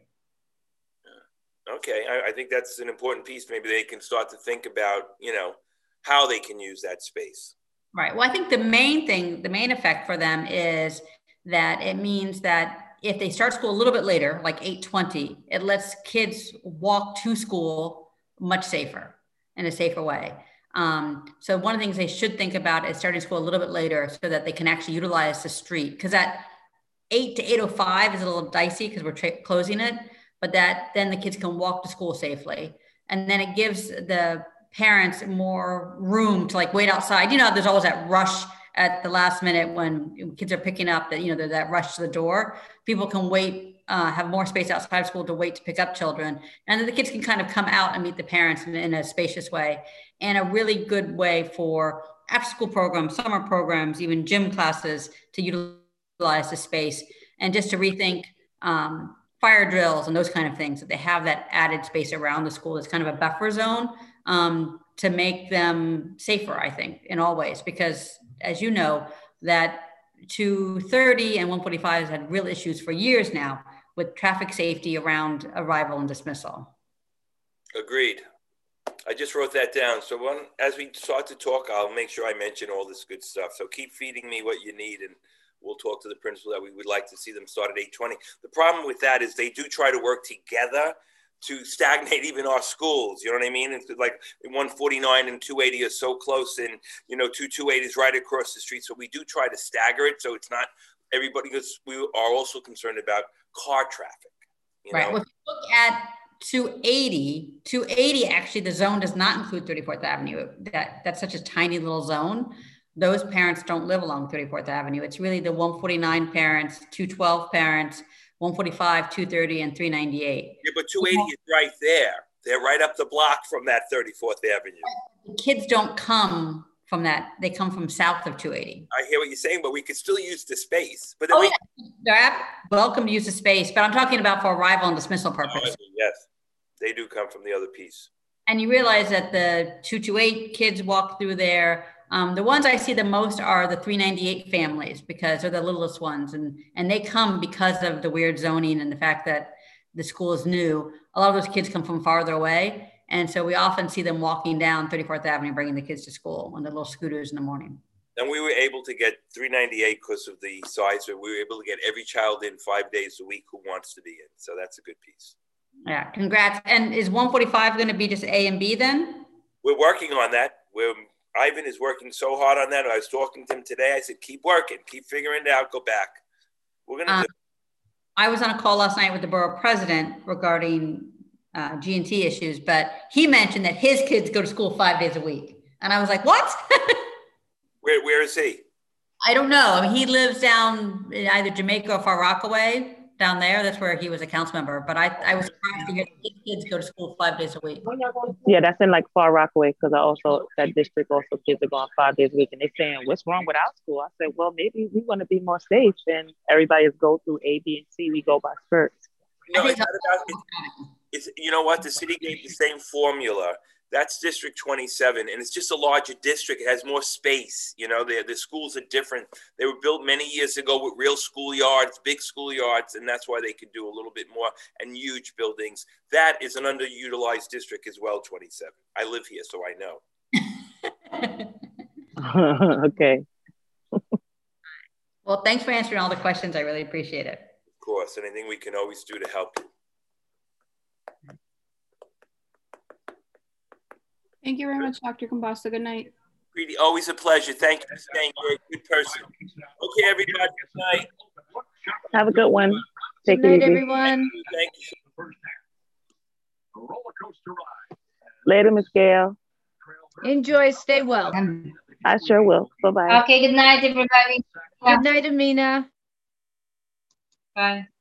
Okay, I think that's an important piece. Maybe they can start to think about, you know, how they can use that space. Right. Well, I think the main effect for them is that it means that if they start school a little bit later, like 8:20, it lets kids walk to school much safer, in a safer way. So one of the things they should think about is starting school a little bit later so that they can actually utilize the street. Because at 8 to 8:05 is a little dicey because we're closing it, but then the kids can walk to school safely. And then it gives the parents more room to like wait outside. You know, there's always that rush at the last minute when kids are picking up that, you know, that rush to the door. People can wait, have more space outside of school to wait to pick up children. And then the kids can kind of come out and meet the parents in a spacious way, and a really good way for after school programs, summer programs, even gym classes to utilize the space, and just to rethink fire drills and those kind of things, that they have that added space around the school that's kind of a buffer zone to make them safer, I think, in all ways. Because as you know, that 230 and 145 has had real issues for years now with traffic safety around arrival and dismissal. Agreed. I just wrote that down. So as we start to talk, I'll make sure I mention all this good stuff. So keep feeding me what you need, and we'll talk to the principal that we would like to see them start at 8:20. The problem with that is they do try to work together to stagnate even our schools. You know what I mean? It's like 149 and 280 are so close, and, you know, 228 is right across the street. So we do try to stagger it so it's not everybody, because we are also concerned about car traffic. Right. Well, if you look at 280, actually the zone does not include 34th Avenue. That's such a tiny little zone. Those parents don't live along 34th Avenue. It's really the 149 parents, 212 parents, 145, 230, and 398. Yeah, but 280 is right there. They're right up the block from that 34th Avenue. The kids don't come from that. They come from south of 280. I hear what you're saying, but we could still use the space. But yeah. They're welcome to use the space, but I'm talking about for arrival and dismissal purposes. Yes, they do come from the other piece. And you realize that the 228 kids walk through there. The ones I see the most are the 398 families, because they're the littlest ones, and they come because of the weird zoning and the fact that the school is new. A lot of those kids come from farther away, and so we often see them walking down 34th Avenue, bringing the kids to school on their little scooters in the morning. And we were able to get 398 because of the size, so we were able to get every child in 5 days a week who wants to be in. So that's a good piece. Yeah, congrats. And is 145 going to be just A and B then? We're working on that. Ivan is working so hard on that. I was talking to him today. I said, keep working, keep figuring it out, go back. We're going to do it. I was on a call last night with the borough president regarding G&T issues, but he mentioned that his kids go to school 5 days a week. And I was like, what? Where is he? I don't know. I mean, he lives down in either Jamaica or Far Rockaway, down there. That's where he was a council member. But I was surprised to hear that kids go to school 5 days a week. Yeah, that's in like Far Rockaway, because I also, that district also kids are going 5 days a week, and they're saying, what's wrong with our school? I said, well, maybe we want to be more safe, and everybody is go through A, B, and C. We go by skirts. No, it's not about, it's, you know what? The city gave the same formula. That's District 27, and it's just a larger district. It has more space. You know, the schools are different. They were built many years ago with real schoolyards, big schoolyards, and that's why they could do a little bit more, and huge buildings. That is an underutilized district as well, 27. I live here, so I know. Okay. Well, thanks for answering all the questions. I really appreciate it. Of course, anything we can always do to help you. Thank you very much, Dr. Composta. Good night. Greedy, always a pleasure. Thank you for staying. You're a good person. Okay, everybody. Good night. Have a good one. Take Good night, it easy. everyone. Thank you. Later, Miss Gail. Enjoy. Stay well. I sure will. Bye-bye. Okay, good night, everybody. Good night, Amina. Bye.